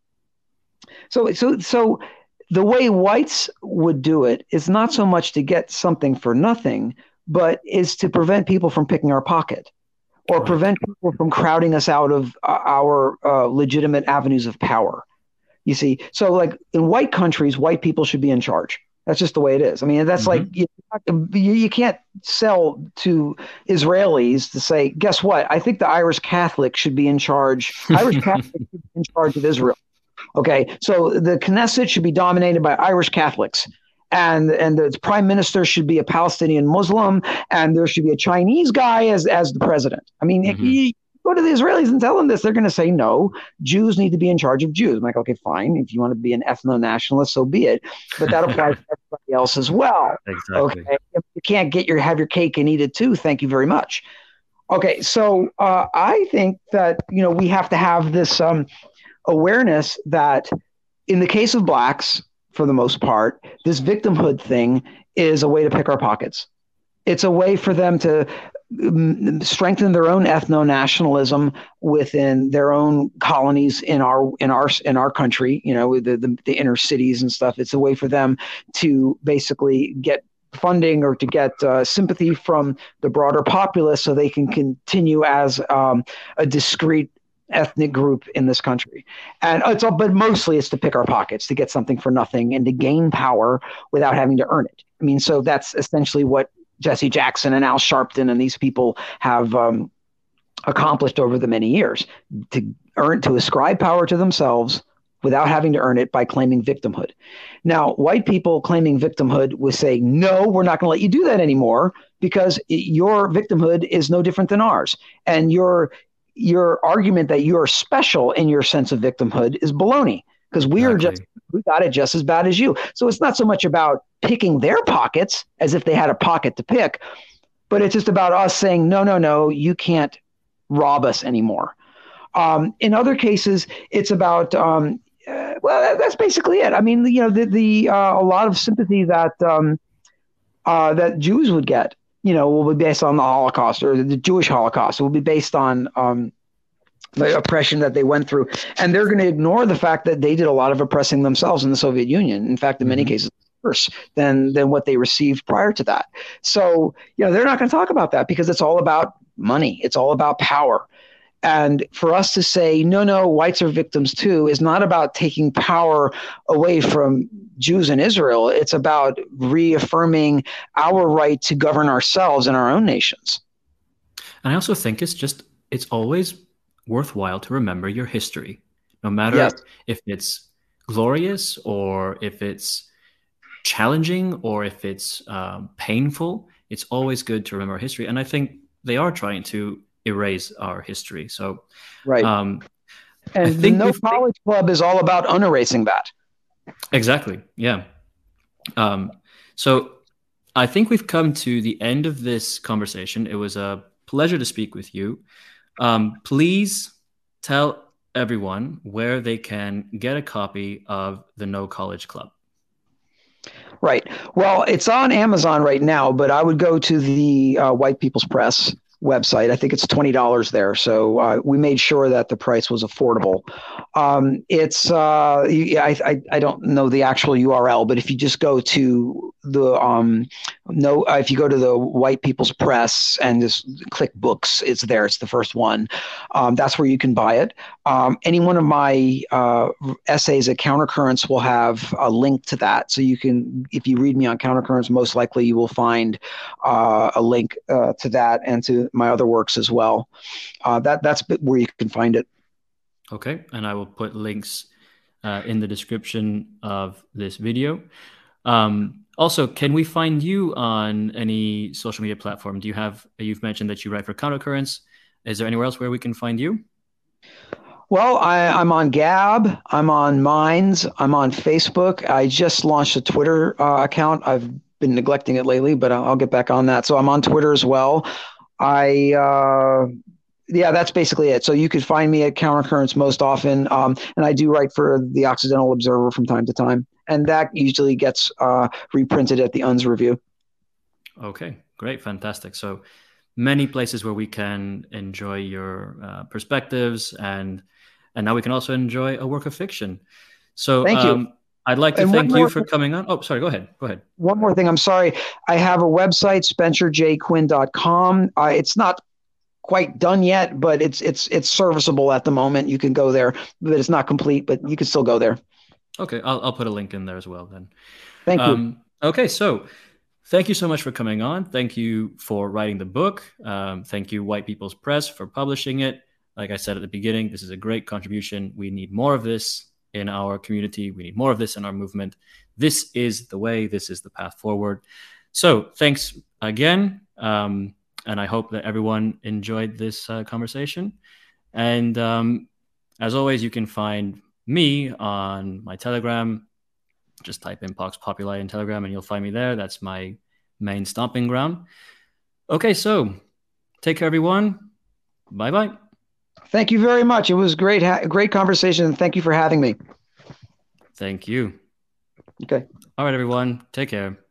so so so the way whites would do it is not so much to get something for nothing, but is to prevent people from picking our pocket, or right. prevent people from crowding us out of uh, our uh, legitimate avenues of power. You see, so like in white countries, white people should be in charge. That's just the way it is. I mean, that's mm-hmm. like you, you can't sell to Israelis to say, guess what? I think the Irish Catholic should be in charge. Irish Catholic should be in charge of Israel. Okay, so the Knesset should be dominated by Irish Catholics, and and the prime minister should be a Palestinian Muslim, and there should be a Chinese guy as as the president. I mean, mm-hmm. you go to the Israelis and tell them this, they're going to say, no, Jews need to be in charge of Jews. I'm like, okay, fine. If you want to be an ethno-nationalist, so be it. But that applies to everybody else as well. Exactly. Okay, if you can't get your have your cake and eat it too, thank you very much. Okay, so uh, I think that, you know, we have to have this um, awareness that in the case of blacks, for the most part, this victimhood thing is a way to pick our pockets. It's a way for them to strengthen their own ethno-nationalism within their own colonies in our in our in our country, you know, the, the the inner cities and stuff. It's a way for them to basically get funding or to get uh, sympathy from the broader populace, so they can continue as um, a discrete ethnic group in this country. And it's all, but mostly it's to pick our pockets, to get something for nothing, and to gain power without having to earn it. I mean, so that's essentially what Jesse Jackson and Al Sharpton and these people have um, accomplished over the many years, to earn, to ascribe power to themselves without having to earn it by claiming victimhood. Now, white people claiming victimhood was saying, no, we're not going to let you do that anymore, because your victimhood is no different than ours. And your your argument that you're special in your sense of victimhood is baloney, because we exactly. are just, we got it just as bad as you. So it's not so much about picking their pockets as if they had a pocket to pick, but it's just about us saying, no, no, no, you can't rob us anymore. Um, in other cases, it's about, um, uh, well, that, that's basically it. I mean, you know, the, the uh, a lot of sympathy that um, uh, that Jews would get, you know, will be based on the Holocaust, or the Jewish Holocaust. It will be based on um, the oppression that they went through. And they're going to ignore the fact that they did a lot of oppressing themselves in the Soviet Union. In fact, in many mm-hmm. cases, worse than than what they received prior to that. So, you know, they're not going to talk about that because it's all about money. It's all about power. And for us to say, no, no, whites are victims too, is not about taking power away from Jews in Israel. It's about reaffirming our right to govern ourselves in our own nations. And I also think it's just, it's always worthwhile to remember your history, no matter Yes. if it's glorious or if it's challenging or if it's um, painful. It's always good to remember history. And I think they are trying to erase our history. So, Right. um, I And the think No we've College Club is all about unerasing that. exactly, yeah. Um, so I think we've come to the end of this conversation. It was a pleasure to speak with you. Um, please tell everyone where they can get a copy of the No College Club. Right. Well, it's on Amazon right now, but I would go to the uh, White People's Press website. I think it's twenty dollars there. So uh, we made sure that the price was affordable. Um, it's, uh, you, I, I, I don't know the actual U R L, but if you just go to the, um, no, uh, if you go to the White People's Press and just click books, it's there. It's the first one. Um, that's where you can buy it. Um, any one of my uh, essays at Countercurrents will have a link to that. So you can, if you read me on Countercurrents, most likely you will find uh, a link uh, to that and to my other works as well. Uh, that that's where you can find it. Okay, and I will put links uh, in the description of this video. Um, also, can we find you on any social media platform? Do you have, you've mentioned that you write for Countercurrents. Is there anywhere else where we can find you? Well, I, I'm on Gab, I'm on Minds, I'm on Facebook. I just launched a Twitter uh, account. I've been neglecting it lately, but I'll, I'll get back on that. So I'm on Twitter as well. I uh, yeah, that's basically it. So you could find me at Countercurrents most often, um, and I do write for the Occidental Observer from time to time, and that usually gets uh, reprinted at the U N S Review. Okay, great, fantastic. So many places where we can enjoy your uh, perspectives, and and now we can also enjoy a work of fiction. So Thank you. um, I'd like to And thank one you more, for coming on. Oh, sorry, go ahead. Go ahead. one more thing. I'm sorry. I have a website, spencer j quinn dot com. Uh, it's not quite done yet, but it's it's it's serviceable at the moment. You can go there, but it's not complete, but you can still go there. Okay, I'll I'll put a link in there as well then. Thank you. Um, okay, so thank you so much for coming on. Thank you for writing the book. Um, thank you, White People's Press, for publishing it. Like I said at the beginning, this is a great contribution. We need more of this in our community. We need more of this in our movement. This is the way. This is the path forward. So thanks again. Um, and I hope that everyone enjoyed this uh, conversation. And um, as always, you can find me on my Telegram. Just type in Pox Populi in Telegram and you'll find me there. That's my main stomping ground. Okay, so take care, everyone. Bye-bye. Thank you very much. It was great, ha- great conversation. And thank you for having me. Thank you. Okay. All right, everyone. Take care.